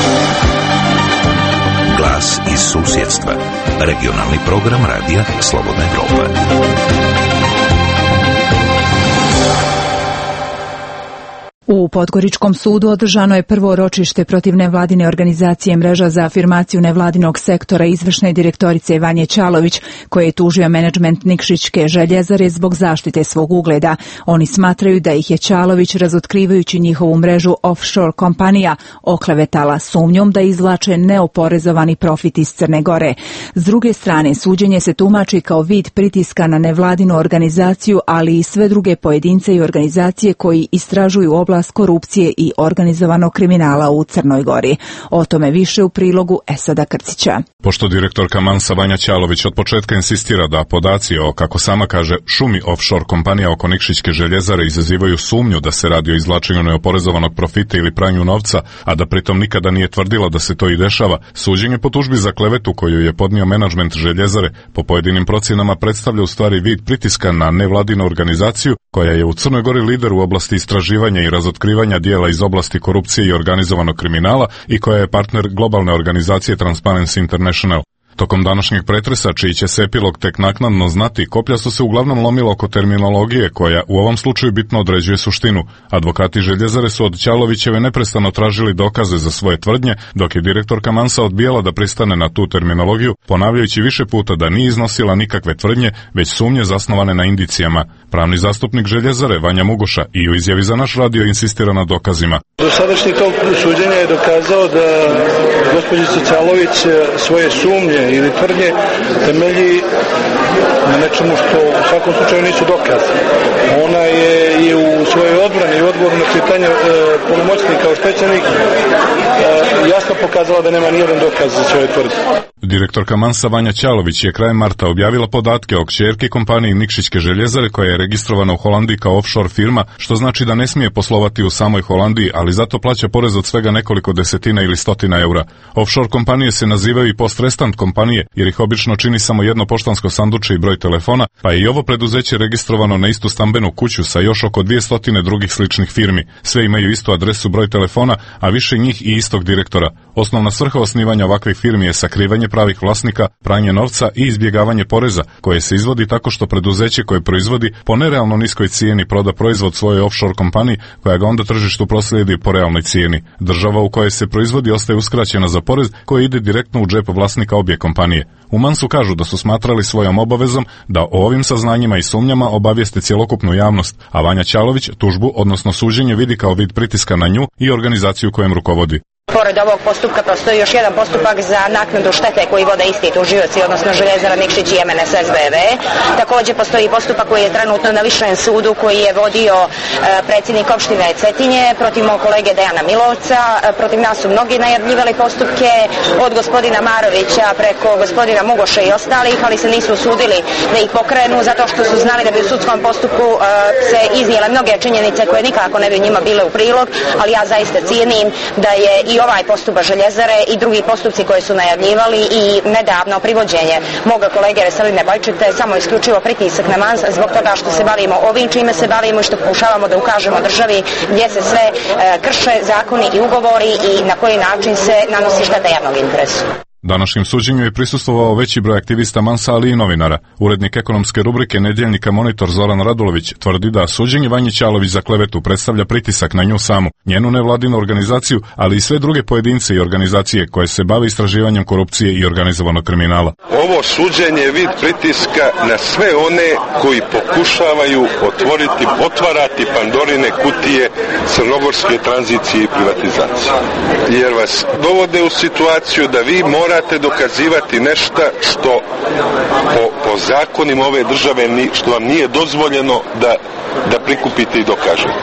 Speaker 3: Glas iz susjedstva. Regionalni program Radija Slobodna Europa.
Speaker 1: U Podgoričkom sudu održano je prvo ročište protiv nevladine organizacije Mreža za afirmaciju nevladinog sektora izvršne direktorice Vanje Ćalović, koje je tužio menadžment Nikšićke željezare zbog zaštite svog ugleda. Oni smatraju da ih je Ćalović, razotkrivajući njihovu mrežu offshore kompanija, oklevetala sumnjom da izvlače neoporezovani profit iz Crne Gore. S druge strane, suđenje se tumači kao vid pritiska na nevladinu organizaciju, ali i sve druge pojedince i organizacije koji istražuju oblast korupcije i organizovanog kriminala u Crnoj Gori. O tome više u prilogu Esada Krcića.
Speaker 10: Pošto direktorka Mansa Vanja Ćalović od početka insistira da podaci o, kako sama kaže, šumi offshore kompanija oko Nikšićke željezare izazivaju sumnju da se radi o izvlačenju neoporezovanog profita ili pranju novca, a da pritom nikada nije tvrdila da se to i dešava, suđenje po tužbi za klevetu koju je podnio menadžment željezare po pojedinim procjenama predstavlja u stvari vid pritiska na nevladinu organizaciju koja je u Crnoj Gori lider u oblasti istraživanja i razotkrivanja dijela iz oblasti korupcije i organizovanog kriminala i koja je partner globalne organizacije Transparency International. Tokom današnjeg pretresa, čiji će se epilog tek naknadno znati, koplja su se uglavnom lomila oko terminologije koja u ovom slučaju bitno određuje suštinu. Advokati željezare su od Ćalovićeve neprestano tražili dokaze za svoje tvrdnje, dok je direktorka Mansa odbijala da pristane na tu terminologiju, ponavljajući više puta da nije iznosila nikakve tvrdnje, već sumnje zasnovane na indicijama. Pravni zastupnik željezare Vanja Mugoša i u izjavi za naš radio insistira na dokazima.
Speaker 21: Dosadašnji tok suđenja je dokazao da gospođica Ćalović svoje sumnje ili tvrdnje temelji na nečemu što u svakom slučaju nisu dokaze. Ona je i u svojoj odbrani i odgovoru na pitanje punomoćnika oštećenih jasno pokazala da nema nijedan dokaz za svoje tvrdnje.
Speaker 10: Direktorka Mansa Vanja Ćalović je krajem marta objavila podatke o kćerki kompaniji Nikšićke željezare koja je registrovana u Holandiji kao offshore firma, što znači da ne smije poslovati u samoj Holandiji, ali zato plaća porez od svega nekoliko desetina ili stotina eura. Offshore kompanije se nazivaju i post-restant kompanije, jer ih obično čini samo jedno poštansko sanduče i broj telefona, pa je i ovo preduzeće registrovano na istu stambenu kuću sa još oko 200 drugih sličnih firmi. Sve imaju istu adresu, broj telefona, a više njih i istog direktora. Osnovna svrha osnivanja ovakvih firmi je sakrivanje pravih vlasnika, pranje novca i izbjegavanje poreza, koje se izvodi tako što preduzeće koje proizvodi po nerealno niskoj cijeni proda proizvod svojoj offshore kompaniji, koja ga onda tržištu proslijedi po realnoj cijeni. Država u kojoj se proizvodi ostaje uskraćena za porez koji ide direktno u džep vlasnika obje kompanije. U Mansu kažu da su smatrali svojom obavezom da o ovim saznanjima i sumnjama obavijeste cjelokupnu javnost, a Vanja Ćalović tužbu, odnosno suđenje, vidi kao vid pritiska na nju i organizaciju kojem rukovodi.
Speaker 22: Pored ovog postupka postoji još jedan postupak za naknadu štete koji vode isti tužioci, odnosno Željezara Nikšić i MNS SBV. Također postoji postupak koji je trenutno na Višem sudu koji je vodio predsjednik opštine Cetinje protiv mog kolege Dejana Milovca. Protiv nas su mnogi najavljivali postupke od gospodina Marovića preko gospodina Mugoša i ostalih, ali se nisu usudili da ih pokrenu zato što su znali da bi u sudskom postupku se iznijele mnoge činjenice koje nikako ne bi njima bile u prilog, ali ja zaista cijenim da je i i ovaj postupak Željezare i drugi postupci koje su najavljivali i nedavno privođenje moga kolege Veseline Bojčeta je samo isključivo pritisak na nas zbog toga što se bavimo ovim čime se bavimo i što pokušavamo da ukažemo državi gdje se sve krše zakoni i ugovori i na koji način se nanosi šteta javnog interesu.
Speaker 10: Današnjem suđenju je prisustvovao veći broj aktivista Mansa, ali i novinara. Urednik ekonomske rubrike nedjeljnika Monitor Zoran Radulović tvrdi da suđenje Vanji Ćalović za klevetu predstavlja pritisak na nju samu, njenu nevladinu organizaciju, ali i sve druge pojedince i organizacije koje se bave istraživanjem korupcije i organizovanog kriminala.
Speaker 2: Ovo suđenje je vid pritiska na sve one koji pokušavaju otvarati Pandorine kutije crnogorske tranzicije i privatizacije. Jer vas dovode u situaciju da vi morate dokazivati nešto što po zakonima ove države što vam nije dozvoljeno da prikupite i dokažete.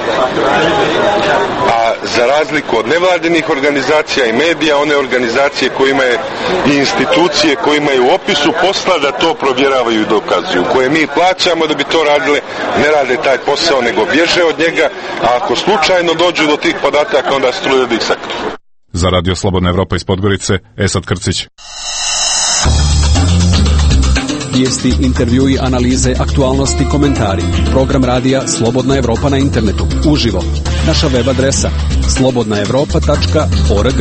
Speaker 2: A za razliku od nevladinih organizacija i medija, one organizacije koje imaju i institucije koje imaju u opisu posla da to provjeravaju i dokazuju, koje mi plaćamo da bi to radile, ne rade taj posao nego bježe od njega, a ako slučajno dođu do tih podataka onda struje da ih sakriju.
Speaker 10: Za Radio Slobodna Evropa iz Podgorice, Esad Krcić.
Speaker 11: Vijesti, intervjui, analize, aktualnosti, komentari. Program radija Slobodna Evropa na internetu. Uživo. Naša web adresa slobodnaevropa.org.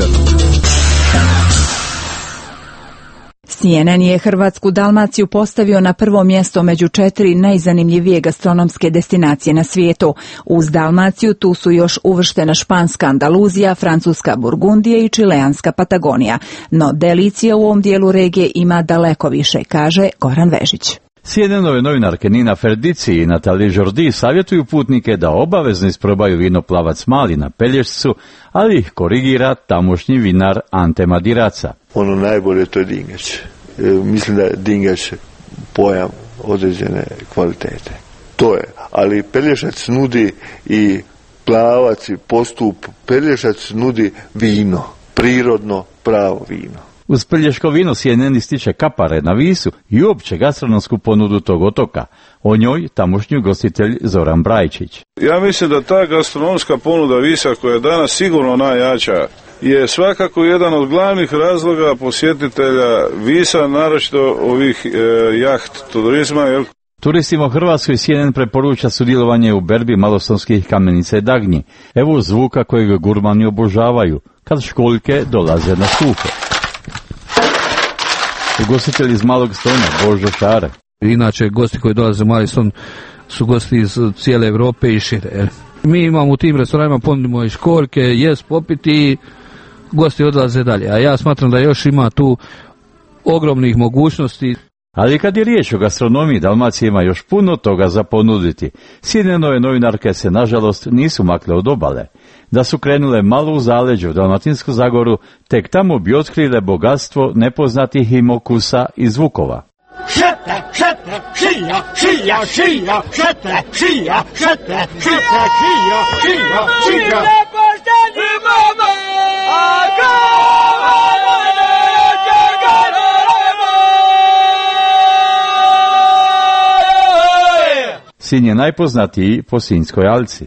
Speaker 1: CNN je Hrvatsku Dalmaciju postavio na prvo mjesto među 4 najzanimljivije gastronomske destinacije na svijetu. Uz Dalmaciju tu su još uvrštena španska Andaluzija, francuska Burgundija i čileanska Patagonija. No delicija u ovom dijelu regije ima daleko više, kaže Goran Vežić.
Speaker 12: CNN-ove novinarke Nina Ferdici i Natalije Žordi savjetuju putnike da obavezno isprobaju vino Plavac Mali na Pelješcu, ali ih korigira tamošnji vinar Ante Madiraca.
Speaker 13: Ono najbolje to je dingač. Mislim da je dingač pojam određene kvalitete. To je. Ali Pelješac nudi i Plavac i postup. Pelješac nudi vino. Prirodno, pravo vino.
Speaker 12: Uz pelješko vino CNN ističe kapare na Visu i uopće gastronomsku ponudu tog otoka. O njoj tamošnji ugostitelj Zoran Brajčić.
Speaker 21: Ja mislim da ta gastronomska ponuda Visa, koja je danas sigurno najjača, je svakako jedan od glavnih razloga posjetitelja Visa, naročito ovih jaht turizma.
Speaker 12: Turistima u Hrvatskoj CNN preporuča sudjelovanje u berbi malostonskih kamenica i dagnji. Evo zvuka kojeg gurmani obožavaju, kad školjke dolaze na suho. Ugostitelj iz Malog Stona, Božo Šare.
Speaker 23: Inače, gosti koji dolaze u Mali Ston su gosti iz cijele Europe i šire. Mi imamo u tim restoranima, ponudimo i školjke, jest popiti i gosti odlaze dalje. A ja smatram da još ima tu ogromnih mogućnosti.
Speaker 12: Ali kad je riječ o gastronomiji, Dalmacija ima još puno toga za ponuditi. CNN-ove novinarke se, nažalost, nisu makle od obale. Da su krenule malo u zaleđu u Dalmatinsku Zagoru, tek tamo bi otkrile bogatstvo nepoznatih im okusa i zvukova.
Speaker 24: Šete, šete, šija, šija, šija, šete, šija, šete, šete, šija, šija, šija. Nepošteni mama!
Speaker 12: Sinj je najpoznatiji po Sinjskoj alci.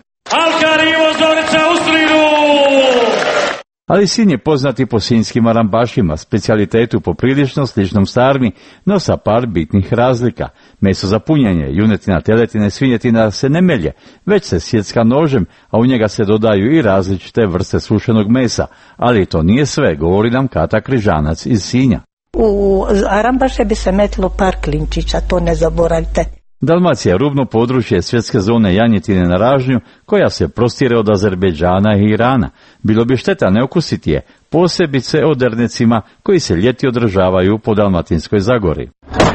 Speaker 12: Ali Sinj je poznati po sinjskim arambašima, specijalitetu poprilično sličnom sarmi, no sa par bitnih razlika. Meso za punjenje, junetina, teletina i svinjetina se ne melje, već se sjecka nožem, a u njega se dodaju i različite vrste sušenog mesa. Ali to nije sve, govori nam Kata Križanac iz Sinja.
Speaker 27: U arambaše bi se metlo par klinčića, to ne zaboravite.
Speaker 12: Dalmacija je rubno područje svjetske zone janjetine na ražnju, koja se prostire od Azerbejdžana i Irana. Bilo bi šteta ne okusiti je, posebice o dernecima koji se ljeti održavaju po Dalmatinskoj Zagori.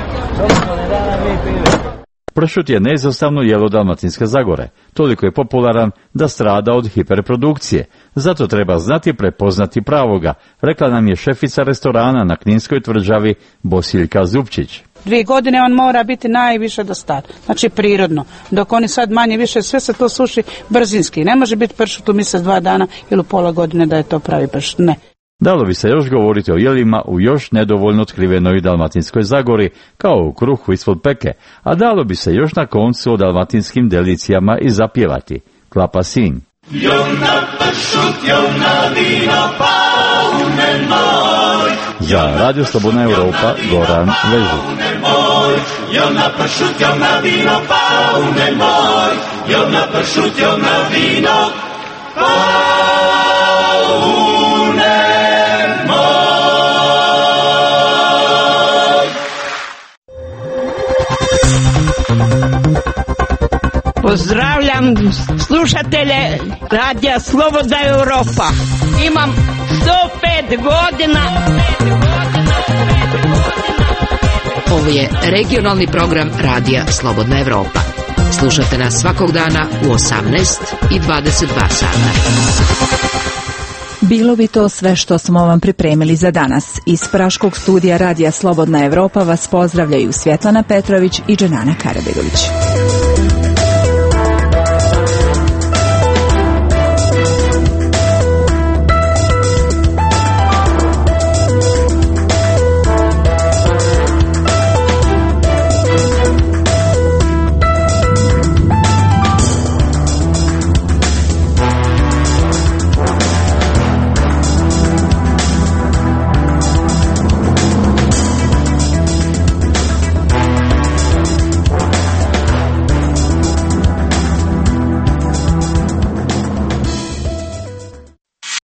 Speaker 12: Pršut je neizostavno jelo Dalmatinske Zagore. Toliko je popularan da strada od hiperprodukcije. Zato treba znati prepoznati pravoga, rekla nam je šefica restorana na Kninskoj tvrđavi Bosiljka Zupčić.
Speaker 28: 2 godine on mora biti najviše do star, znači prirodno, dok oni sad manje više, sve se to suši brzinski. Ne može biti pršut u mjesec 2 dana ili u pola godine da je to pravi pršut, ne.
Speaker 12: Dalo bi se još govoriti o jelima u još nedovoljno otkrivenoj Dalmatinskoj Zagori, kao u kruhu ispod peke, a dalo bi se još na koncu o dalmatinskim delicijama i zapjevati. Klapa Sinj. Za Radio Slobodna Evropa, Goran Vežu.
Speaker 5: Pozdravljam slušatelje Radija Slobodna Evropa. Imam 105 godina.
Speaker 19: Ovo je regionalni program Radija Slobodna Evropa. Slušate nas svakog dana u 18 i 22 sata.
Speaker 1: Bilo bi to sve što smo vam pripremili za danas. Iz praškog studija Radija Slobodna Evropa vas pozdravljaju Svjetlana Petrović i Dženana Karabegović.